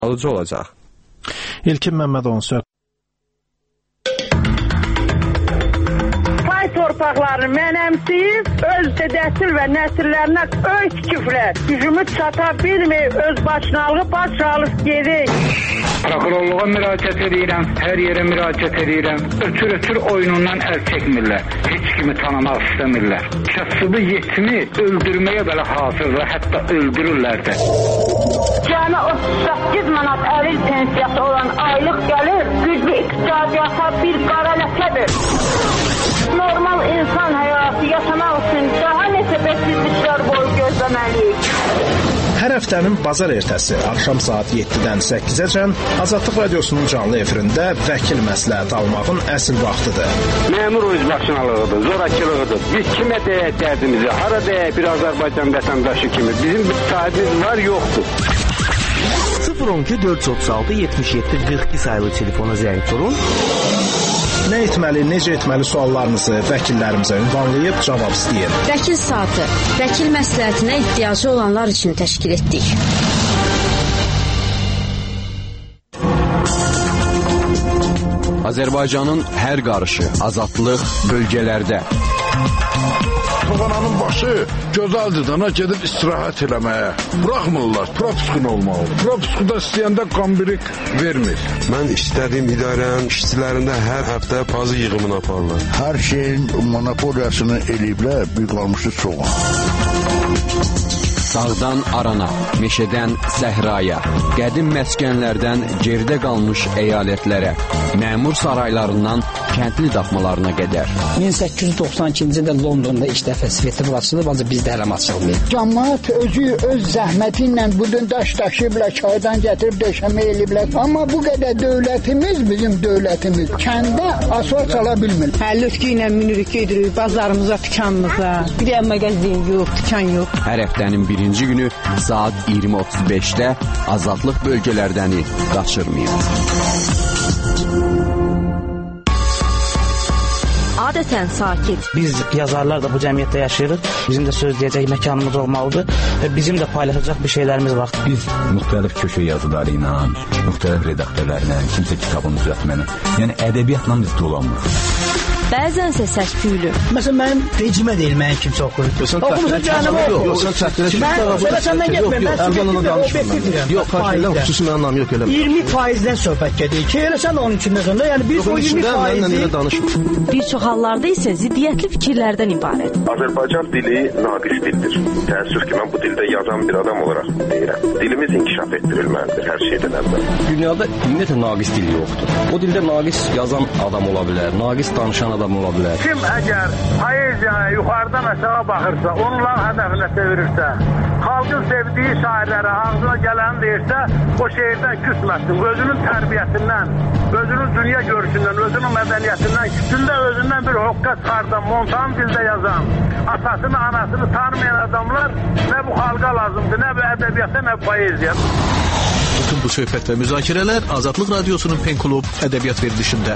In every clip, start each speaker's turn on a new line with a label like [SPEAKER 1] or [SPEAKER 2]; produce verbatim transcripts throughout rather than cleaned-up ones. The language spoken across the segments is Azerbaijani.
[SPEAKER 1] alıcı olacaq.
[SPEAKER 2] İlkin Məmmədovun söhbəti.
[SPEAKER 3] Torpaqlarını mənəmsiyib, öz dedəsil və nəsillərinə öz küfrlər, gücümüz çata bilməyib, öz başınalığı başalıb gedir.
[SPEAKER 4] Prokurorluğa müraciət edirəm, hər yerə müraciət edirəm. Ötür-ötür oyunundan əl çəkmirlər, heç kimi tanımaq istəmirlər. Kasıbı yetimi öldürməyə belə hazırlar, hətta öldürürlər də.
[SPEAKER 3] Cəmi otuz səkkiz manat əlil pensiyası olan aylıq gəlir, güclü iqtisadiyyata bir qara ləkədir. Normal insan həyatı yaşamaq üçün daha neçə bəsizliklər boyu gözləməliyik.
[SPEAKER 2] Hər həftənin bazar ertəsi axşam saat yeddidən səkkizəcən Azadlıq Radiosunun canlı efirində vəkil məsləhət almağın əsl vaxtıdır.
[SPEAKER 5] Məmur özbaşınalığıdır, zorakılığıdır. Biz kimə deyək dərdimizi, hara deyək bir Azərbaycan vətəndaşı kimi. Bizim bir sahibimiz var, yoxdur.
[SPEAKER 6] sıfır on iki dörd yüz otuz altı yetmiş yeddi qırx iki sayılı telefona zəng vurun.
[SPEAKER 2] Nə etməli, necə etməli suallarınızı vəkillərimizə ünvanlayıb cavab istəyin.
[SPEAKER 7] Vəkil saatı, vəkil məsləhətinə ehtiyacı olanlar üçün təşkil etdik.
[SPEAKER 8] Azərbaycanın hər qarışı, azadlıq bölgələrdə.
[SPEAKER 9] Toğananın başı gözəldir dana gedib istirahət eləməyə. Buraxmırlar, propiskun olmalı. Propiskuda istəyəndə qambirik vermir.
[SPEAKER 10] Mən istədiyim idarənin işçilərində hər həftə pazı yığımını aparırlar.
[SPEAKER 11] Hər şeyin monopoliyasını eləyiblər, bir qalmışdı soğan.
[SPEAKER 8] Dağdan arana, meşədən səhraya, qədim məskənlərdən geridə qalmış əyalətlərə, məmur saraylarından kəndli daxmalarına qədər.
[SPEAKER 12] min səkkiz yüz doxsan ikinci ildə Londonda ilk dəfə festival açılıb, ancaq bizdə hələm açılmayıb.
[SPEAKER 13] Cəmaət özü öz zəhməti ilə budun daş daşıyıblar, çaydan gətirib döşəmə eləyiblər. Amma bu qədər dövlətimiz, bizim dövlətimiz kəndə asfalt çala bilmir.
[SPEAKER 14] Həllütkü ilə minirik, gedirik bazarımıza, dükanımıza. Bir yer mağazin yox, dükan yox.
[SPEAKER 8] Hər həftənin birinci günü saat iyirmi otuz beşdə Azadlıq bölgələrdəni qaçırmayın.
[SPEAKER 7] Adətən sakit.
[SPEAKER 12] Biz yazarlar da bu cəmiyyətdə yaşayırıq. Bizim də söz deyəcək məkanımız olmalıdır və bizim də paylaşacaq bir şeylərimiz var.
[SPEAKER 15] Biz müxtəlif köşə yazıları ilə, müxtəlif redaktörlərlə, kimsə kitabını düzəltməni, yəni ədəbiyyatla biz dolanmırıq.
[SPEAKER 7] Bəzənsə səs-küylü.
[SPEAKER 12] Məsələn, mənim vecimə deyil, mənim kimsə oxuyur.
[SPEAKER 2] Oxumusun canımı oxuyur. Yox, sən çəkdirə ki,
[SPEAKER 12] mən səndən getməyim, mən
[SPEAKER 2] sizə danışmıram. Yox, xahiyyədən xüsusi mənim anlam yox elə.
[SPEAKER 12] iyirmi faizdən söhbət gedir ki, elə sən onun içində sonra, yəni biz o iyirmi faizi...
[SPEAKER 7] Bir çox hallarda isə ziddiyyətli fikirlərdən ibarət.
[SPEAKER 16] Azərbaycan dili naqis dildir. Təəssüf ki, mən bu dildə yazan bir adam olaraq deyirəm. Dilimiz inkişaf etdirilməlidir hər şeydən əvvəl.
[SPEAKER 17] Dünyada ümumiyyətlə naqis dil yoxdur. O dildə naqis yazan adam ola bilər, naqis danışan adam ola bilər.
[SPEAKER 18] Kim əgər poeziyaya yuxarıdan aşağı baxırsa, onunla hədəfinə çevirirsə, xalqın sevdiyi şairlərə ağzına gələni deyirsə, o şeirdən küsməsin. Özünün tərbiyəsindən, özünün dünya görüşündən, özünün mədəniyyətindən, küçündə özündən bir hoqqa çıxardan, montan dildə yazan, atasını, anasını tanımayan adamlar nə bu xalqa lazımdır, nə bu ədəbiyyata, nə bu poeziya.
[SPEAKER 2] Bütün bu söhbət və müzakirələr Azadlıq Radiosunun Pen Klub ədəbiyyat verilişində.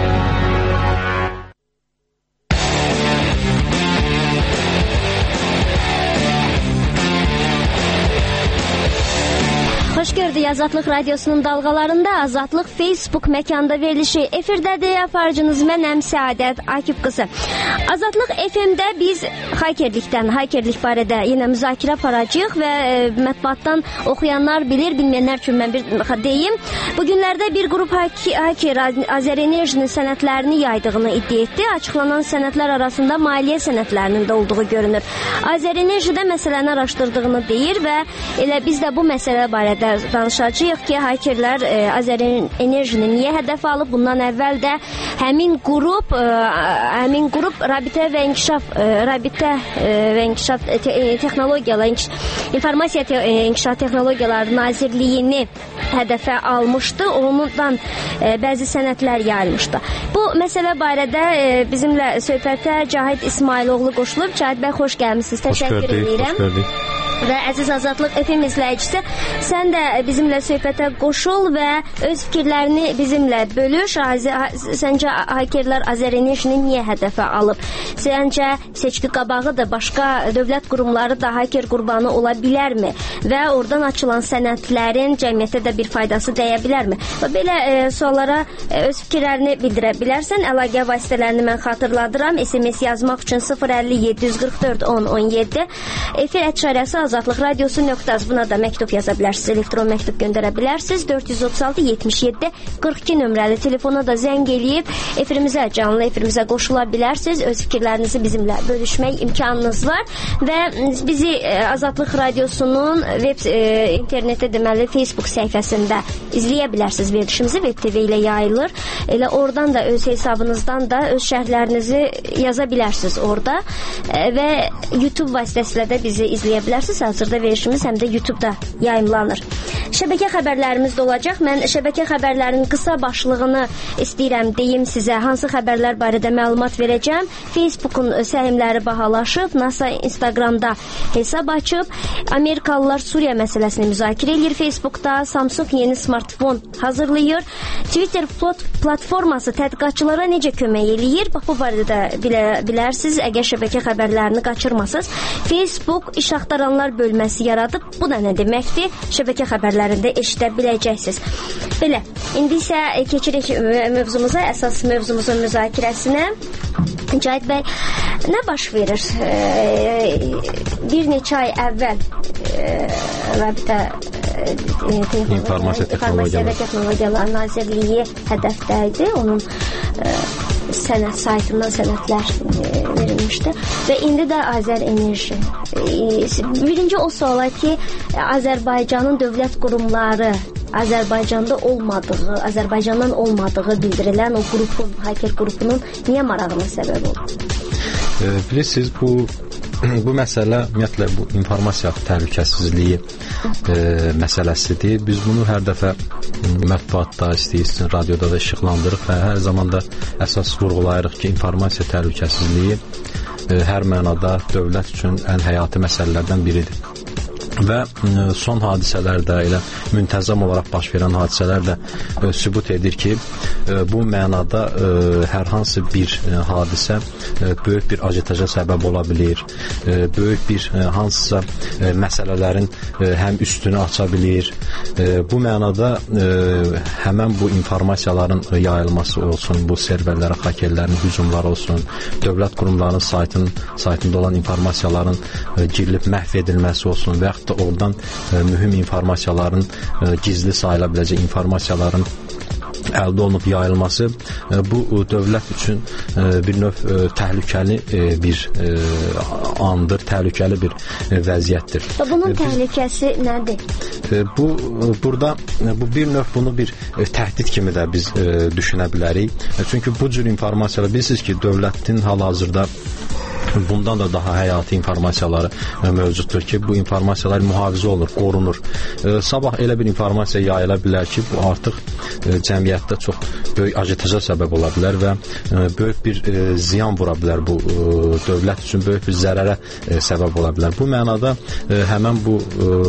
[SPEAKER 19] Xoş gördük Azadlıq Radiosunun dalğalarında Azadlıq Facebook məkanda verilişi. Efirdədir aparıcınız mənəm Səadət Akif qızı. Azadlıq F M-də biz haykerlikdən, haykerlik barədə yenə müzakirə aparacağıq və e, mətbuatdan oxuyanlar bilir, bilməyənlər üçün mən bir deyim. Bu günlərdə bir qrup haker Azərenerjinin sənədlərini yaydığını iddia etdi. Açıqlanan sənədlər arasında maliyyə sənədlərinin də olduğu görünür. Azərenerjidə məsələni araşdırdığını deyir və elə biz də bu məsələ barədə danışacağıq ki, hakerlər e, Azərenerjini niyə hədəf alıb? Bundan əvvəl də həmin qrup e, həmin qrup Rabitə və İnkişaf e, Rabitə e, və İnkişaf te, texnologiyalar inkişaf, informasiya te, e, İnkişaf Texnologiyaları Nazirliyini hədəfə almışdı. Ondan e, bəzi sənədlər yayılmışdı. Bu məsələ barədə e, bizimlə söhbətə Cahid İsmailoğlu qoşulub. Cahid bəy, xoş gəlmisiniz. Təşəkkür edirəm. Və əziz Azadlıq F M izləyicisi, sən də bizimlə söhbətə qoşul və öz fikirlərini bizimlə bölüş. Səncə hakerlər Azərenerjini niyə hədəfə alıb? Səncə seçki qabağı da başqa dövlət qurumları da haker qurbanı ola bilərmi? Və oradan açılan sənədlərin cəmiyyətə də bir faydası dəyə bilərmi? Və belə e, suallara e, öz fikirlərini bildirə bilərsən. Əlaqə vasitələrini mən xatırladıram. S M S yazmaq üçün sıfır əlli yeddi yüz qırx dörd on on yeddi. Efir əşarəsi Azadlıq Radiosu nöqtəz. Buna da məktub yaza bilərsiniz, elektron məktub göndərə bilərsiniz. dörd yüz otuz altı yetmiş yeddi qırx iki nömrəli telefona da zəng eləyib efirimizə, canlı efirimizə qoşula bilərsiniz. Öz fikirlərinizi bizimlə bölüşmək imkanınız var və bizi Azadlıq Radiosunun web e, internetdə deməli Facebook səhifəsində izləyə bilərsiniz. Verilişimizi Web T V ilə yayılır. Elə oradan da öz hesabınızdan da öz şərhlərinizi yaza bilərsiniz orada e, və YouTube vasitəsilə də bizi izləyə bilərsiniz. Hazırda verilişimiz həm də YouTube-da yayımlanır. Şəbəkə xəbərlərimiz də olacaq. Mən şəbəkə xəbərlərinin qısa başlığını istəyirəm deyim sizə. Hansı xəbərlər barədə məlumat verəcəm? Facebookun səhmləri bahalaşıb, NASA Instagramda hesab açıb, Amerikalılar Suriya məsələsini müzakirə edir Facebookda, Samsung yeni smartfon hazırlayır, Twitter platforması tədqiqatçılara necə kömək eləyir? Bax, bu barədə də bilə, bilərsiniz, əgər şəbəkə xəbərlərini qaçırmasınız. Facebook iş axtaranlar bölməsi yaradıb. Bu da nə deməkdir? Şəbəkə xəbərlərində eşidə biləcəksiniz. Belə, indi isə keçirik mövzumuza, əsas mövzumuzun müzakirəsinə. Cahit bəy, nə baş verir? E, bir neçə ay əvvəl e, Rabitə e,
[SPEAKER 1] İnformasiya Texnologiyaları
[SPEAKER 19] Texnologiyaları Nazirliyi hədəfdə idi. Onun e, sənət saytından sənədlər e, verilmişdi və indi də Azərenerji. E, birinci o suala ki, Azərbaycanın dövlət qurumları Azərbaycanda olmadığı, Azərbaycandan olmadığı bildirilən o qrupun, haker qrupunun niyə marağına səbəb oldu?
[SPEAKER 1] E, bilirsiniz, bu bu məsələ ümumiyyətlə bu informasiya təhlükəsizliyi e, məsələsidir. Biz bunu hər dəfə mətbuatda, istəyirsin, radioda da işıqlandırıq və hər zaman da əsas vurğulayırıq ki, informasiya təhlükəsizliyi e, hər mənada dövlət üçün ən həyati məsələlərdən biridir. Və son hadisələr də elə müntəzəm olaraq baş verən hadisələr də e, sübut edir ki, e, bu mənada e, hər hansı bir e, hadisə e, böyük bir ajitaja səbəb ola bilir, e, böyük bir e, hansısa e, məsələlərin e, həm üstünü aça bilir. E, bu mənada e, həmən bu informasiyaların yayılması olsun, bu serverlərə hakerlərin hücumları olsun, dövlət qurumlarının saytın, saytında olan informasiyaların e, girilib məhv edilməsi olsun və da oradan e, mühüm informasiyaların, e, gizli sayıla biləcək informasiyaların əldə olunub yayılması e, bu dövlət üçün e, bir növ e, təhlükəli e, bir e, andır, təhlükəli bir e, vəziyyətdir.
[SPEAKER 19] Bunun
[SPEAKER 1] e, biz,
[SPEAKER 19] təhlükəsi nədir?
[SPEAKER 1] E, bu burada bu bir növ bunu bir e, təhdid kimi də biz e, düşünə bilərik. E, çünki bu cür informasiyalar, bilirsiniz ki, dövlətin hal-hazırda bundan da daha həyati informasiyaları e, mövcuddur ki, bu informasiyalar mühafizə olunur, qorunur. E, sabah elə bir informasiya yayıla bilər ki, bu artıq e, cəmiyyətdə çox böyük ajitaja səbəb ola bilər və e, böyük bir e, ziyan vura bilər bu e, dövlət üçün, böyük bir zərərə e, səbəb ola bilər. Bu mənada e, həmən bu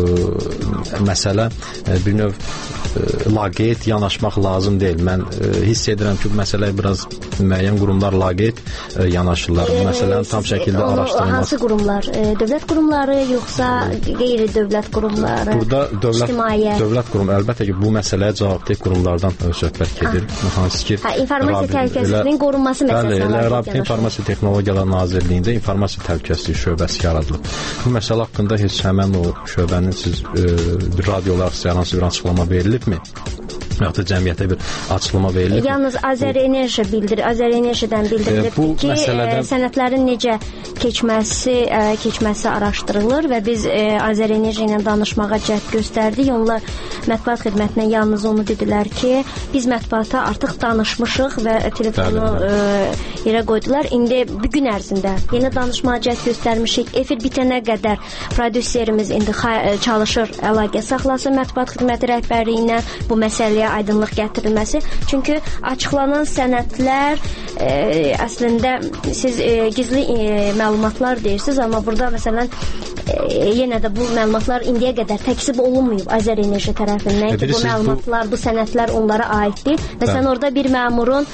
[SPEAKER 1] e, məsələ e, bir növ e, laqeyd yanaşmaq lazım deyil. Mən e, hiss edirəm ki, bu məsələyə biraz müəyyən qurumlar laqeyd e, yanaşırlar. Bu məsələni tam şəkildə araşdırılmaz.
[SPEAKER 19] Hansı qurumlar? E, dövlət qurumları yoxsa qeyri-dövlət qurumları?
[SPEAKER 1] Burada dövlət,
[SPEAKER 19] ictimaiyyət?
[SPEAKER 1] Dövlət qurum, əlbəttə ki, bu məsələyə cavabdeh qurumlardan söhbət gedir. Hansı ki,
[SPEAKER 19] hə, informasiya təhlükəsizliyinin qorunması məsələsi.
[SPEAKER 1] Bəli, elə Rabitə İnformasiya Texnologiyaları Nazirliyində informasiya təhlükəsizliyi şöbəsi yaradılıb. Bu məsələ haqqında heç həmən o şöbənin siz e, radiolar hansı bir açıqlama verilibmi? Yaxud da cəmiyyətə bir açıqlama verilir.
[SPEAKER 19] Yalnız Azərenerji bildir, Azərenerjidən bildirilib e, ki, məsələdə... e, sənədlərin necə keçməsi, e, keçməsi araşdırılır və biz e, Azərenerji ilə danışmağa cəhd göstərdik. Onlar mətbuat xidmətinə yalnız onu dedilər ki, biz mətbuata artıq danışmışıq və telefonu e, yerə qoydular. İndi bir gün ərzində yenə danışmağa cəhd göstərmişik. Efir bitənə qədər prodüserimiz indi çalışır, əlaqə saxlasın mətbuat xidməti rəhbərliyi ilə bu məsələyə aydınlıq gətirilməsi. Çünki açıqlanan sənədlər e, əslində siz e, gizli e, məlumatlar deyirsiniz, amma burada məsələn e, yenə də bu məlumatlar indiyə qədər təkzib olunmayıb Azər Enerji tərəfindən e, ki, bu məlumatlar, bu, bu sənədlər onlara aid deyil. Məsələn, orada bir məmurun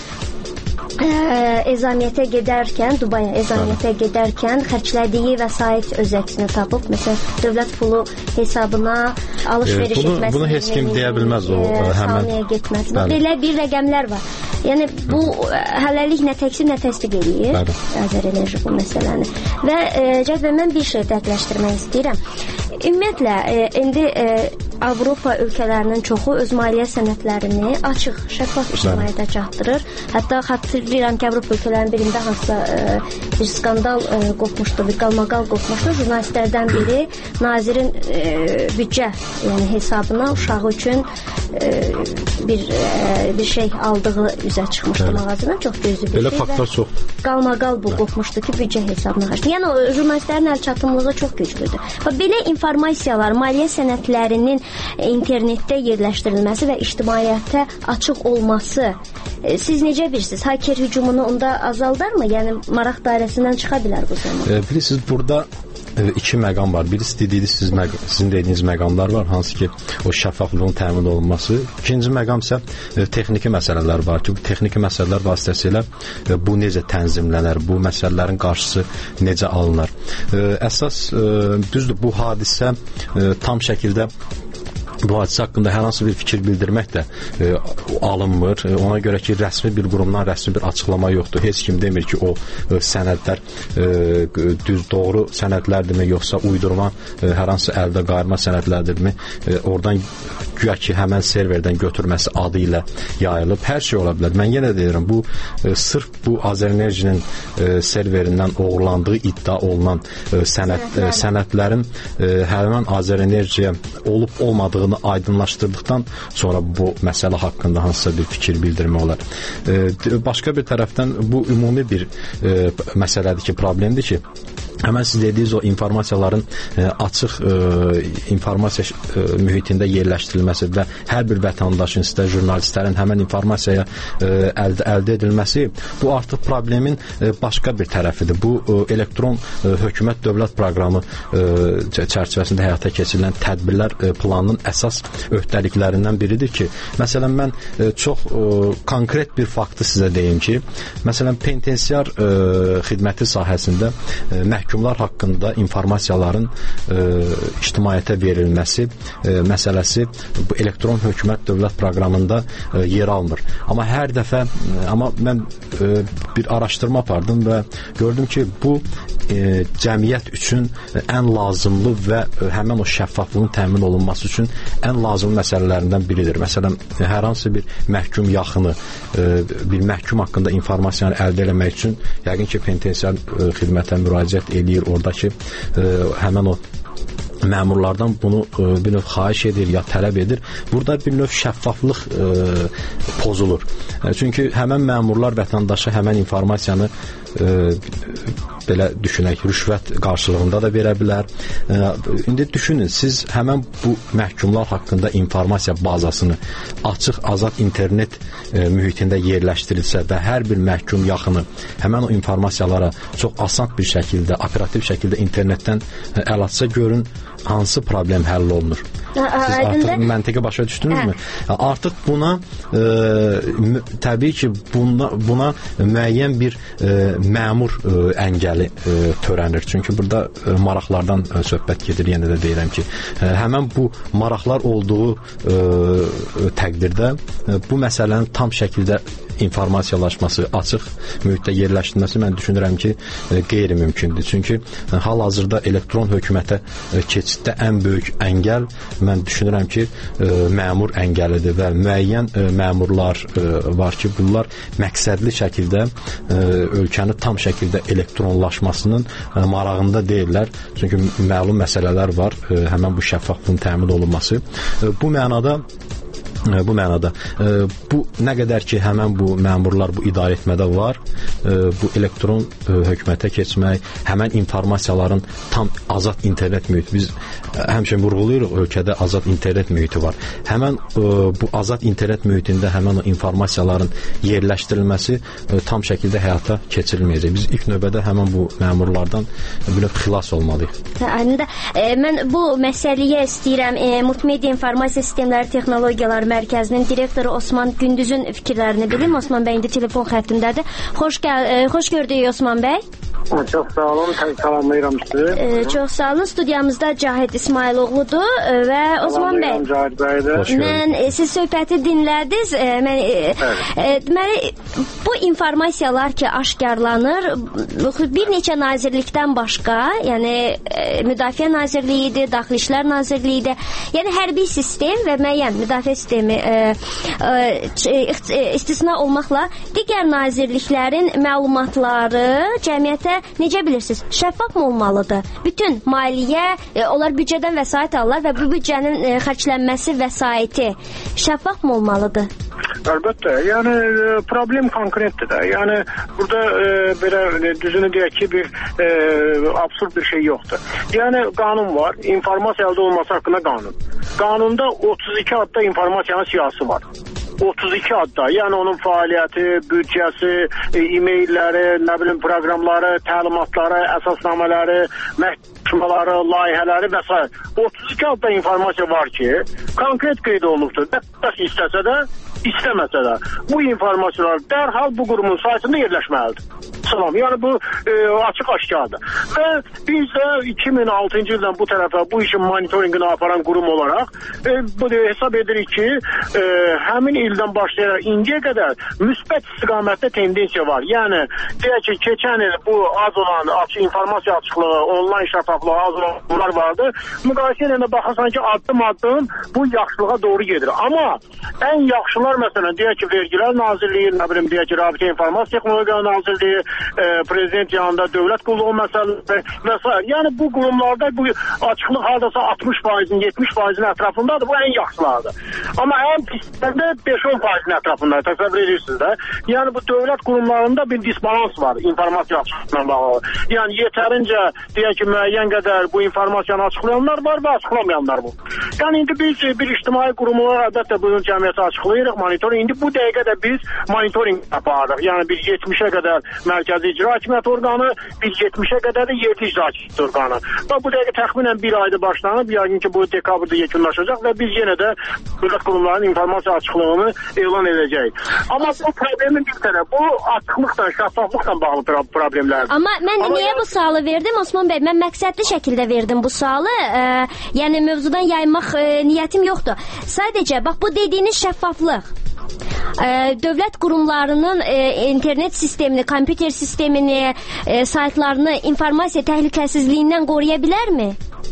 [SPEAKER 19] Ə, ezamiyyətə gedərkən, Dubaya ezamiyyətə gedərkən xərclədiyi vəsait öz əksini tapıb, məsələn, dövlət pulu hesabına alış-veriş
[SPEAKER 1] e, bunu,
[SPEAKER 19] etməsi,
[SPEAKER 1] bunu heç kim deyə bilməz o e, həmən
[SPEAKER 19] getməsi. Belə bir rəqəmlər var. Yəni bu hələlik nə təksib, nə təsdiq eləyir Azər Enerji bu məsələni. Və e, cəzbə mən bir şey dəqiqləşdirmək istəyirəm. Ümumiyyətlə, e, indi e, Avropa ölkələrinin çoxu öz maliyyə sənədlərini açıq, şəffaf ictimaiyyətə çatdırır. Hətta xatırlayıram ki, Avropa ölkələrinin birində hansısa e, bir skandal e, qopmuşdu, bir qalmaqal qopmuşdu. Jurnalistlərdən biri nazirin e, büdcə, yəni hesabına uşağı üçün e, bir e, bir şey aldığı üzə çıxmışdı evet. Mağazadan. Çox gözlü bir
[SPEAKER 1] Belə
[SPEAKER 19] şey.
[SPEAKER 1] Faktlar çoxdur.
[SPEAKER 19] Qalmaqal bu qopmuşdu ki, büdcə hesabına xərcləyir. Yəni o jurnalistlərin əl çatımlığı çox güclüdür. Və belə informasiyalar, maliyyə sənədlərinin internetdə yerləşdirilməsi və ictimaiyyətə açıq olması siz necə bilirsiniz? Hacker hücumunu onda azaldarmı? Yəni maraq dairəsindən çıxa bilər bu zaman?
[SPEAKER 1] E, bilirsiniz, burada iki məqam var. Birisi dediyiniz siz məq sizin dediyiniz məqamlar var, hansı ki o şəffaflığın təmin olunması. İkinci məqam isə e, texniki məsələlər var ki, bu texniki məsələlər vasitəsilə e, bu necə tənzimlənər, bu məsələlərin qarşısı necə alınır. E, əsas e, düzdür, bu hadisə e, tam şəkildə bu hadisə haqqında hər hansı bir fikir bildirmək də e, alınmır. E, ona görə ki, rəsmi bir qurumdan rəsmi bir açıqlama yoxdur. Heç kim demir ki, o e, sənədlər e, düz doğru sənədlərdirmi, yoxsa uydurma e, hər hansı əldə qayırma sənədlərdirmi. E, oradan güya ki, həmən serverdən götürməsi adı ilə yayılıb. Hər şey ola bilər. Mən yenə deyirəm, bu e, sırf bu Azərenerjinin e, serverindən oğurlandığı iddia olunan e, sənəd, e, sənədlərin e, həmən Azərenerjiyə olub olmadığını aydınlaşdırdıqdan sonra bu məsələ haqqında hansısa bir fikir bildirmək olar. E, başqa bir tərəfdən bu ümumi bir e, məsələdir ki, problemdir ki, həmən siz dediyiniz o informasiyaların e, açıq e, informasiya e, mühitində yerləşdirilməsi və hər bir vətəndaşın, istər jurnalistlərin həmən informasiyaya e, əldə, əldə edilməsi, bu artıq problemin e, başqa bir tərəfidir. Bu e, elektron e, hökumət dövlət proqramı e, çərçivəsində həyata keçirilən tədbirlər e, planının əsas öhdəliklərindən biridir ki, məsələn, mən e, çox e, konkret bir faktı sizə deyim ki, məsələn, penitensiar e, xidməti sahəsində e, məhkum məhkumlar haqqında informasiyaların e, ictimaiyyətə verilməsi e, məsələsi bu elektron hökumət dövlət proqramında e, yer almır. Amma hər dəfə, e, amma mən e, bir araşdırma apardım və gördüm ki, bu e, cəmiyyət üçün ən lazımlı və e, həmən o şəffaflığın təmin olunması üçün ən lazımlı məsələlərindən biridir. Məsələn, hər hansı bir məhkum yaxını e, bir məhkum haqqında informasiyanı əldə etmək üçün yəqin ki, penitensiar e, xidmətə müraciət eləyir, oradakı e, həmən o məmurlardan bunu e, bir növ xahiş edir ya tələb edir. Burada bir növ şəffaflıq e, pozulur. E, çünki həmən məmurlar vətəndaşa həmən informasiyanı e, belə düşünək, rüşvət qarşılığında da verə bilər. E, indi düşünün, siz həmən bu məhkumlar haqqında informasiya bazasını açıq, azad internet e, mühitində yerləşdirilsə və hər bir məhkum yaxını həmən o informasiyalara çox asan bir şəkildə, operativ şəkildə internetdən e, əl atsa, görün hansı problem həll olunur. Siz artıq məntiqi başa düşdünüzmü? Artıq buna e, təbii ki, buna, buna müəyyən bir e, məmur e, əngəli e, törənir. Çünki burada e, maraqlardan e, söhbət gedir. Yenə də deyirəm ki, e, həmən bu maraqlar olduğu e, təqdirdə e, bu məsələnin tam şəkildə informasiyalaşması, açıq mühitdə yerləşdirilməsi mən düşünürəm ki, e, qeyri-mümkündür. Çünki e, hal-hazırda elektron hökumətə e, keçiddə ən böyük əngəl mən düşünürəm ki, e, məmur əngəlidir və müəyyən e, məmurlar e, var ki, bunlar məqsədli şəkildə e, ölkəni tam şəkildə elektronlaşmasının e, marağında deyirlər. Çünki məlum məsələlər var, e, həmən bu şəffaflığın təmin olunması. E, bu mənada Bu mənada bu nə qədər ki, həmən bu məmurlar bu idarə etmədə var, bu elektron hökumətə keçmək, həmən informasiyaların tam azad internet mühiti, biz həmişə vurğulayırıq, ölkədə azad internet mühiti var. Həmən bu azad internet mühitində həmən o informasiyaların yerləşdirilməsi tam şəkildə həyata keçirilməyəcək. Biz ilk növbədə həmən bu məmurlardan belə xilas olmalıyıq.
[SPEAKER 19] Aynında e, mən bu məsələyə istəyirəm e, Multimedia İnformasiya Sistemləri Texnologiyaları Mərkəzinin direktoru Osman Gündüzün fikirlərini bilim. Osman bəy indi telefon xəttindədir. Xoş gəl, e, xoş gördük Osman bəy.
[SPEAKER 20] Çox sağ olun, salamlayıram sizi.
[SPEAKER 19] E, çox sağ olun. Studiyamızda Cahid İsmailoğludur e, və Osman bəy.
[SPEAKER 20] Cahid bəydir.
[SPEAKER 19] Mən e, siz söhbəti dinlədiniz. E, mən e, e, deməli bu informasiyalar ki aşkarlanır, bir neçə nazirlikdən başqa, yəni e, Müdafiə Nazirliyidir, Daxili İşlər Nazirliyidir. Yəni hərbi sistem və müəyyən müdafiə sistemi e, e, istisna olmaqla digər nazirliklərin məlumatları cəmiyyətə necə bilirsiniz, şəffaf mı olmalıdır? Bütün maliyyə, e, onlar büdcədən vəsait alırlar və bu büdcənin e, xərclənməsi vəsaiti şəffaf mı olmalıdır?
[SPEAKER 20] Əlbəttə, yəni problem konkretdir də. Yəni burada e, belə düzünü deyək ki, bir e, absurd bir şey yoxdur. Yəni qanun var, informasiya əldə olması haqqında qanun. Qanunda otuz iki adda informasiyanın siyasi var. otuz iki adda, yəni onun fəaliyyəti, büdcəsi, e-mailləri, nə bilim proqramları, təlimatları, əsasnamələri, məhkəmələri, layihələri və s. otuz iki adda informasiya var ki, konkret qeyd olunubdur. Bəs istəsə də, istəməsə də bu informasiyalar dərhal bu qurumun saytında yerləşməlidir. Salam, yəni bu e, açıq aşkardır. Və biz də iki min altıncı ildən bu tərəfə bu işin monitoringini aparan qurum olaraq e, bu da hesab edirik ki, e, həmin ildən başlayaraq indiyə qədər müsbət istiqamətdə tendensiya var. Yəni deyək ki, keçən il bu az olan açıq informasiya açıqlığı, onlayn şəffaflığı az olan bunlar vardı. Müqayisə ilə baxırsan ki, addım-addım bu yaxşılığa doğru gedir. Amma ən yaxşılar məsələn deyək ki, Vergilər Nazirliyi, nə bilim deyək ki, Rabitə İnformasiya Texnologiyaları Nazirliyi, e, prezident yanında dövlət qulluğu məsələləri və s. Yəni bu qurumlarda bu açıqlıq hardasa altmış faizin, yetmiş faizin ətrafındadır. Bu ən yaxşılardır. Amma ən pislərdə beş on faizin ətrafında təsəvvür edirsiniz də. Yəni bu dövlət qurumlarında bir disbalans var informasiya açıqlığına bağlı. Yəni yetərincə deyək ki, müəyyən qədər bu informasiyanı açıqlayanlar var və açıqlamayanlar var. Yəni indi biz bir ictimai qurumlar əlbəttə bunu cəmiyyətə açıqlayırıq, monitoring. İndi bu dəqiqədə biz monitoring aparırıq. Yəni bir yetmişə qədər Mərkəzi İcra Hakimiyyəti orqanı, bir yetmişə qədər də yerli icra hakimiyyəti orqanı. Və bu dəqiqə təxminən bir ayda başlanıb, yəqin ki, bu dekabrda yekunlaşacaq və biz yenə də dövlət qurumlarının informasiya açıqlığını elan edəcəyik. Amma bu problemin bir tərəf, bu açıqlıqla, şəffaflıqla bağlı problemlərdir.
[SPEAKER 19] Amma mən
[SPEAKER 20] Amma
[SPEAKER 19] niyə yəni... bu sualı verdim Osman bəy? Mən məqsədli şəkildə verdim bu sualı. E, yəni mövzudan yaymaq e, niyyətim yoxdur. Sadəcə bax bu dediyiniz şəffaflıq e, dövlət qurumlarının e, internet sistemini, kompüter sistemini, e, saytlarını informasiya təhlükəsizliyindən qoruya bilərmi?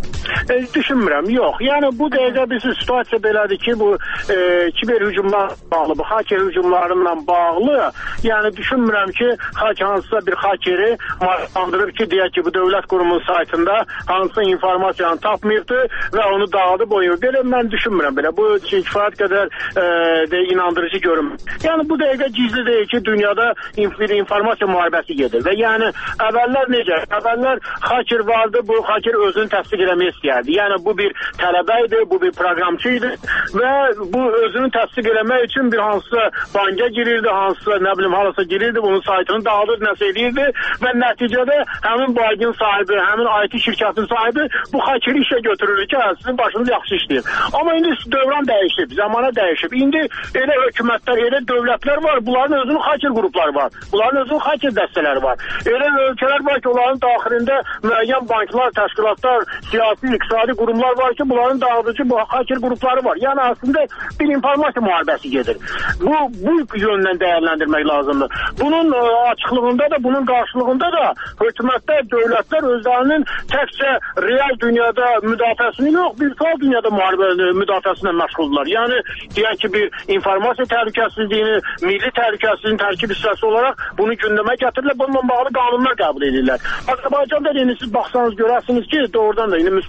[SPEAKER 20] E, düşünmürəm, yox. Yəni bu dəqiqə bizim situasiya belədir ki, bu e, kiber hücumlar bağlı, bu haker hücumlarıyla bağlı, yəni düşünmürəm ki, hansısa bir hakeri maraqlandırıb ki, deyək ki, bu dövlət qurumunun saytında hansısa informasiyanı tapmayıbdı və onu dağıdıb oyub. Belə mən düşünmürəm belə. Bu kifayət qədər e, də inandırıcı görünmür. Yəni bu dəqiqə gizli deyil ki, dünyada bir informasiya müharibəsi gedir və yəni əvvəllər necə? Əvvəllər haker vardı, bu haker özünü təsdiq eləmək istəyərdi. Yəni bu bir tələbə idi, bu bir proqramçı idi və bu özünü təsdiq eləmək üçün bir hansısa banka girirdi, hansısa nə bilim harasa girirdi, bunun saytını dağıdırdı, nəsə edirdi və nəticədə həmin bankın sahibi, həmin I T şirkətin sahibi bu hakeri işə götürürdü ki, sizin başınız yaxşı işləyir. Amma indi dövran dəyişib, zamana dəyişib. İndi elə hökumətlər, elə dövlətlər var, bunların özünün haker qrupları var, bunların özünün haker dəstələri var. Elə ölkələr var ki, onların daxilində müəyyən banklar, təşkilatlar, siyasi iqtisadi qurumlar var ki, bunların dağıdıcı bu haker qrupları var. Yəni aslında bir informasiya müharibəsi gedir. Bu bu yöndən dəyərləndirmək lazımdır. Bunun ə, açıqlığında da, bunun qarşılığında da hökumətlər, dövlətlər özlərinin təkcə real dünyada müdafiəsini yox, virtual dünyada müharibə müdafiəsinə məşğuldurlar. Yəni deyək ki, bir informasiya təhlükəsizliyini, milli təhlükəsizliyin tərkib hissəsi olaraq bunu gündəmə gətirirlər, bununla bağlı qanunlar qəbul edirlər. Azərbaycanda yeni siz baxsanız görərsiniz ki, doğrudan da yeni müsbət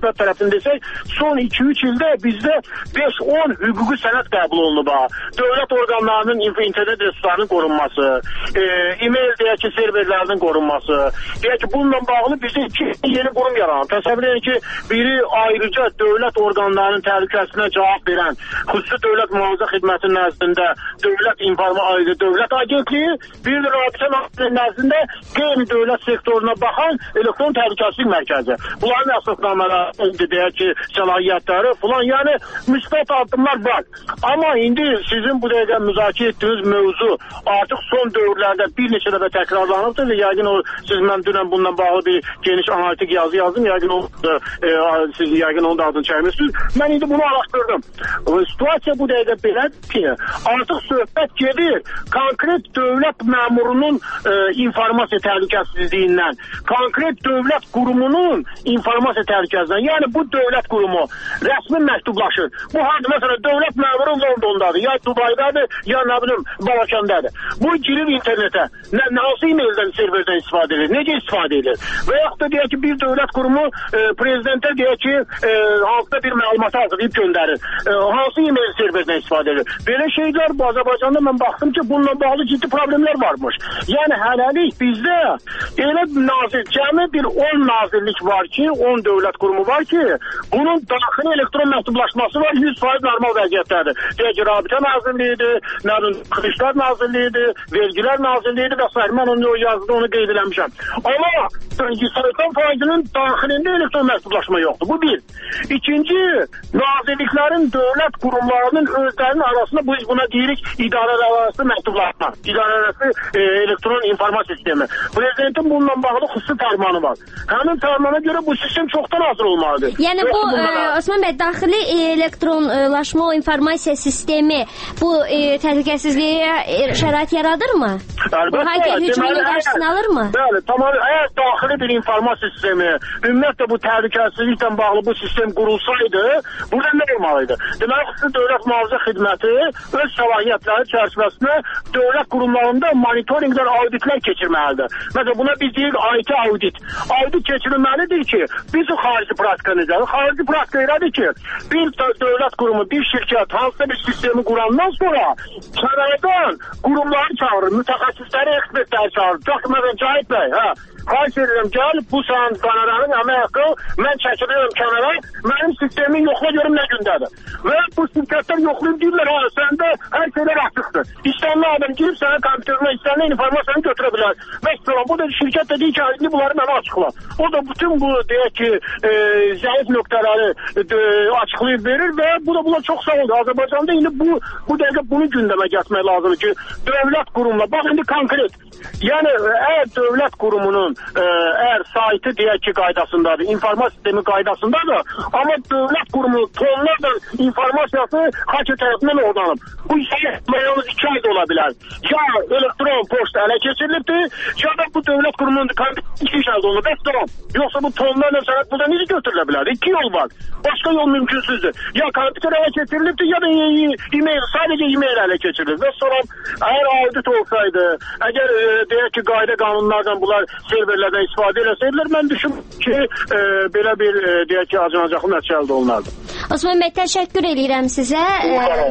[SPEAKER 20] müsbət tərəfini desək, son iki üç ildə bizdə beş on hüquqi sənəd qəbul olunub. Dövlət orqanlarının internet resurslarının qorunması, e, e-mail deyək ki, serverlərinin qorunması, deyək ki, bununla bağlı bizdə iki yeni qurum yaranır. Təsəvvür edin ki, biri ayrıca dövlət orqanlarının təhlükəsinə cavab verən xüsusi dövlət mühafizə xidmətinin nəzdində dövlət informa ayrı dövlət agentliyi, bir də rabitə nazirliyi nəzdində qeyri-dövlət sektoruna baxan elektron təhlükəsizlik mərkəzi. Bunların əsasnamələri, deyək ki, səlahiyyətləri falan, yəni müsbət addımlar var. Amma indi sizin bu dəqiqə müzakirə etdiyiniz mövzu artıq son dövrlərdə bir neçə dəfə təkrarlanıbdır və yəqin o, siz mən dünən bununla bağlı bir geniş analitik yazı yazdım, yəqin o, e, siz yəqin onun da adını çəkmişsiniz. Mən indi bunu araşdırdım. Situasiya bu dəqiqə belədir ki, artıq söhbət gedir konkret dövlət məmurunun e, informasiya təhlükəsizliyindən, konkret dövlət qurumunun informasiya təhlükəsizliyindən. Yəni bu dövlət qurumu rəsmi məktublaşır. Bu halda məsələn dövlət məmuru Londondadır, ya Dubaydadır, ya nə bilim Balakəndadır. Bu girir internetə. Nə, hansı e-maildən, serverdən istifadə edir? Necə istifadə edir? Və yaxud da deyək ki, bir dövlət qurumu e, prezidentə deyək ki, e, halkda bir məlumatı hazırlayıb göndərir. E, hansı e-mail serverdən istifadə edir? Belə şeylər bu Azərbaycanda mən baxdım ki, bununla bağlı ciddi problemlər varmış. Yəni hələlik bizdə elə nazir, cəmi bir on nazirlik var ki, on dövlət qurumu var ki, bunun daxili elektron məktublaşması var, yüz faiz normal vəziyyətdədir. Deyək ki, Rabitə Nazirliyidir, Xidmətlər Nazirliyidir, Vergilər Nazirliyidir və s. Mən onu o yazıda onu qeyd eləmişəm. Amma sərfən faizinin daxilində elektron məktublaşma yoxdur. Bu bir. İkinci, nazirliklərin, dövlət qurumlarının özlərinin arasında biz buna deyirik idarələr arası məktublaşma, idarələr arası e, elektron informasiya sistemi. Prezidentin bununla bağlı xüsusi fərmanı var. Həmin fərmana görə bu sistem çoxdan hazır olmalıdır.
[SPEAKER 19] Yəni bu, bunlara... e, Osman bəy, daxili elektronlaşma o informasiya sistemi bu e, təhlükəsizliyə e, şərait yaradırmı?
[SPEAKER 20] Əlbəttə.
[SPEAKER 19] Bu hacker hücumunun qarşısını alırmı?
[SPEAKER 20] Bəli, tamam. Əgər daxili bir informasiya sistemi, ümumiyyətlə bu təhlükəsizliklə bağlı bu sistem qurulsaydı, burada nə olmalıydı? Deməli, xüsusi dövlət mühafizə xidməti öz səlahiyyətləri çərçivəsində dövlət qurumlarında monitorinqlər, auditlər keçirməlidir. Məsələn, buna biz deyirik I T audit. Audit keçirilməlidir ki, bizim xarici praktika necədir? Xarici praktika elədir ki, bir dövlət qurumu, bir şirkət, hansısa bir sistemi qurandan sonra kənardan qurumları çağırır, mütəxəssisləri, ekspertləri çağırır. Çox məsələn, Cahit bəy, hə, xahiş edirəm, gəl, bu sənin qanararın əmək haqqı, mən çəkilirəm kənara, mənim sistemin yoxla görüm nə gündədir. Və bu şirkətlər yoxlayıb deyirlər, ha, səndə hər şeylər açıqdır. İstənli adam girib sənə kompüterine, istənli informasiyanı götürə bilər. Mesela bu da şirkət də deyir ki, indi bunları mənə açıqla. O da bütün bu, deyək ki, e, zəif nöqtələri e, açıqlayıb verir və bu da buna çox sağ oldu. Azərbaycanda indi bu, bu dəqiqə bunu gündəmə gətirmək lazımdır ki, dövlət qurumla, bax indi konkret, yəni əgər dövlət qurumunun ə, əgər saytı deyək ki qaydasındadır, informasiya sistemi qaydasındadır, amma dövlət qurumunun tonlarla informasiyası hacker tərəfindən ordanıb. Bu şey yalnız iki ayda ola bilər. Ya elektron poçta ələ keçirilibdir, ya da bu dövlət qurumunun iki iş əldə olunub. Bəs yoxsa bu tonlarla sənət burada necə götürülə bilər? İki yol var. Başqa yol mümkünsüzdür. Ya kompüter ələ keçirilibdir, ya da e-mail, sadəcə e-mail ələ keçirilir. Və sonra əgər audit olsaydı, əgər e, deyək ki, qayda qanunlardan bunlar serverlərdən istifadə eləsəydilər, mən düşünürəm ki, e, belə bir e, deyək ki, acınacaqlı nəticə əldə olunardı.
[SPEAKER 19] Osman bəy, təşəkkür edirəm sizə. E,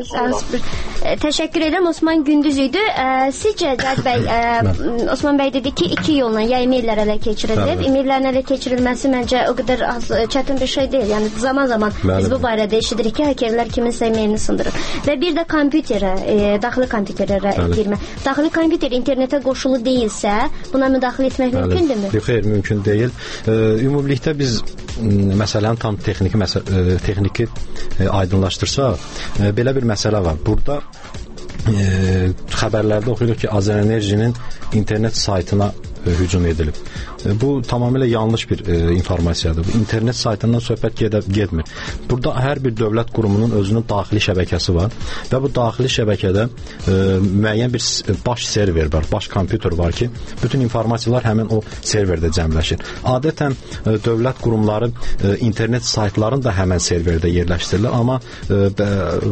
[SPEAKER 19] təşəkkür edirəm. Osman Gündüz idi. E, sizcə Cahit bəy, e, Osman bəy dedi ki, iki yolla ya e-maillər ələ keçirilib. E-maillərin ələ keçirilməsi məncə o qədər az, çətin bir şey deyil. Yəni zaman-zaman biz bu barədə eşidirik ki, hakerlər kiminsə e-mailini sındırır. Və bir də kompüterə, e, daxili kompüterlərə girmə. Daxili kompüter internetə qoşulu deyilsə, buna müdaxilə etmək mümkündürmü?
[SPEAKER 1] Yox, xeyr, mümkün deyil. E, ümumilikdə biz məsələni tam texniki məsələ, e, texniki e, aydınlaşdırsaq, e, belə bir məsələ var. Burada e, xəbərlərdə oxuyuruq ki, Azərenerjinin internet saytına e, hücum edilib. Bu tamamilə yanlış bir e, informasiyadır. Bu internet saytından söhbət gedə, getmir. Burada hər bir dövlət qurumunun özünün daxili şəbəkəsi var və bu daxili şəbəkədə e, müəyyən bir baş server var, baş kompüter var ki, bütün informasiyalar həmin o serverdə cəmləşir. Adətən e, dövlət qurumları e, internet saytlarını da həmin serverdə yerləşdirirlər, amma e, bə,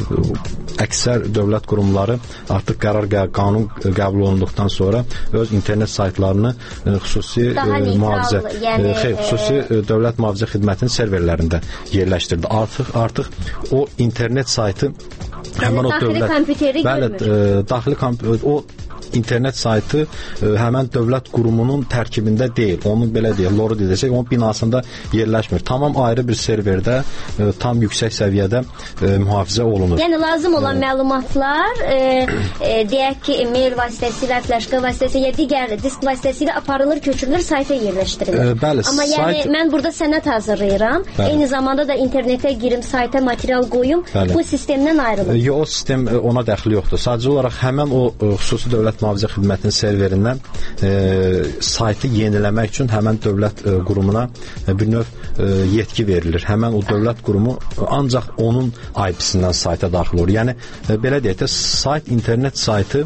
[SPEAKER 1] əksər dövlət qurumları artıq qərar qanun qəbul olunduqdan sonra öz internet saytlarını xüsusi
[SPEAKER 19] Daha
[SPEAKER 1] mühafizə,
[SPEAKER 19] yəni,
[SPEAKER 1] xeyr, xüsusi e, dövlət mühafizə xidmətinin serverlərində yerləşdirdi. Artıq artıq o internet saytı həmin o dövlət
[SPEAKER 19] kompüteri
[SPEAKER 1] bəli, e, daxili kompüter o internet saytı ə, həmən dövlət qurumunun tərkibində deyil. Onun belə deyək, loru desək, onun binasında yerləşmir. Tamam ayrı bir serverdə ə, tam yüksək səviyyədə ə, mühafizə olunur.
[SPEAKER 19] Yəni lazım olan ə, məlumatlar ə, ə, deyək ki, mail vasitəsilə, flaşka vasitəsilə, digər disk vasitəsilə aparılır, köçürülür, sayta yerləşdirilir.
[SPEAKER 1] Ə, bəli,
[SPEAKER 19] amma yəni sayt... mən burada sənəd hazırlayıram. Bəli. Eyni zamanda da internetə girim, sayta material qoyum. Bəli. Bu sistemdən ayrılır.
[SPEAKER 1] Yox, o sistem ona dəxli yoxdur. Sadəcə olaraq həmən o ə, xüsusi dövlət mühafizə xidmətinin serverindən e, saytı yeniləmək üçün həmən dövlət e, qurumuna e, bir növ e, yetki verilir. Həmən o dövlət qurumu ancaq onun I P-sindən sayta daxil olur. Yəni e, belə deyək də, sayt, internet saytı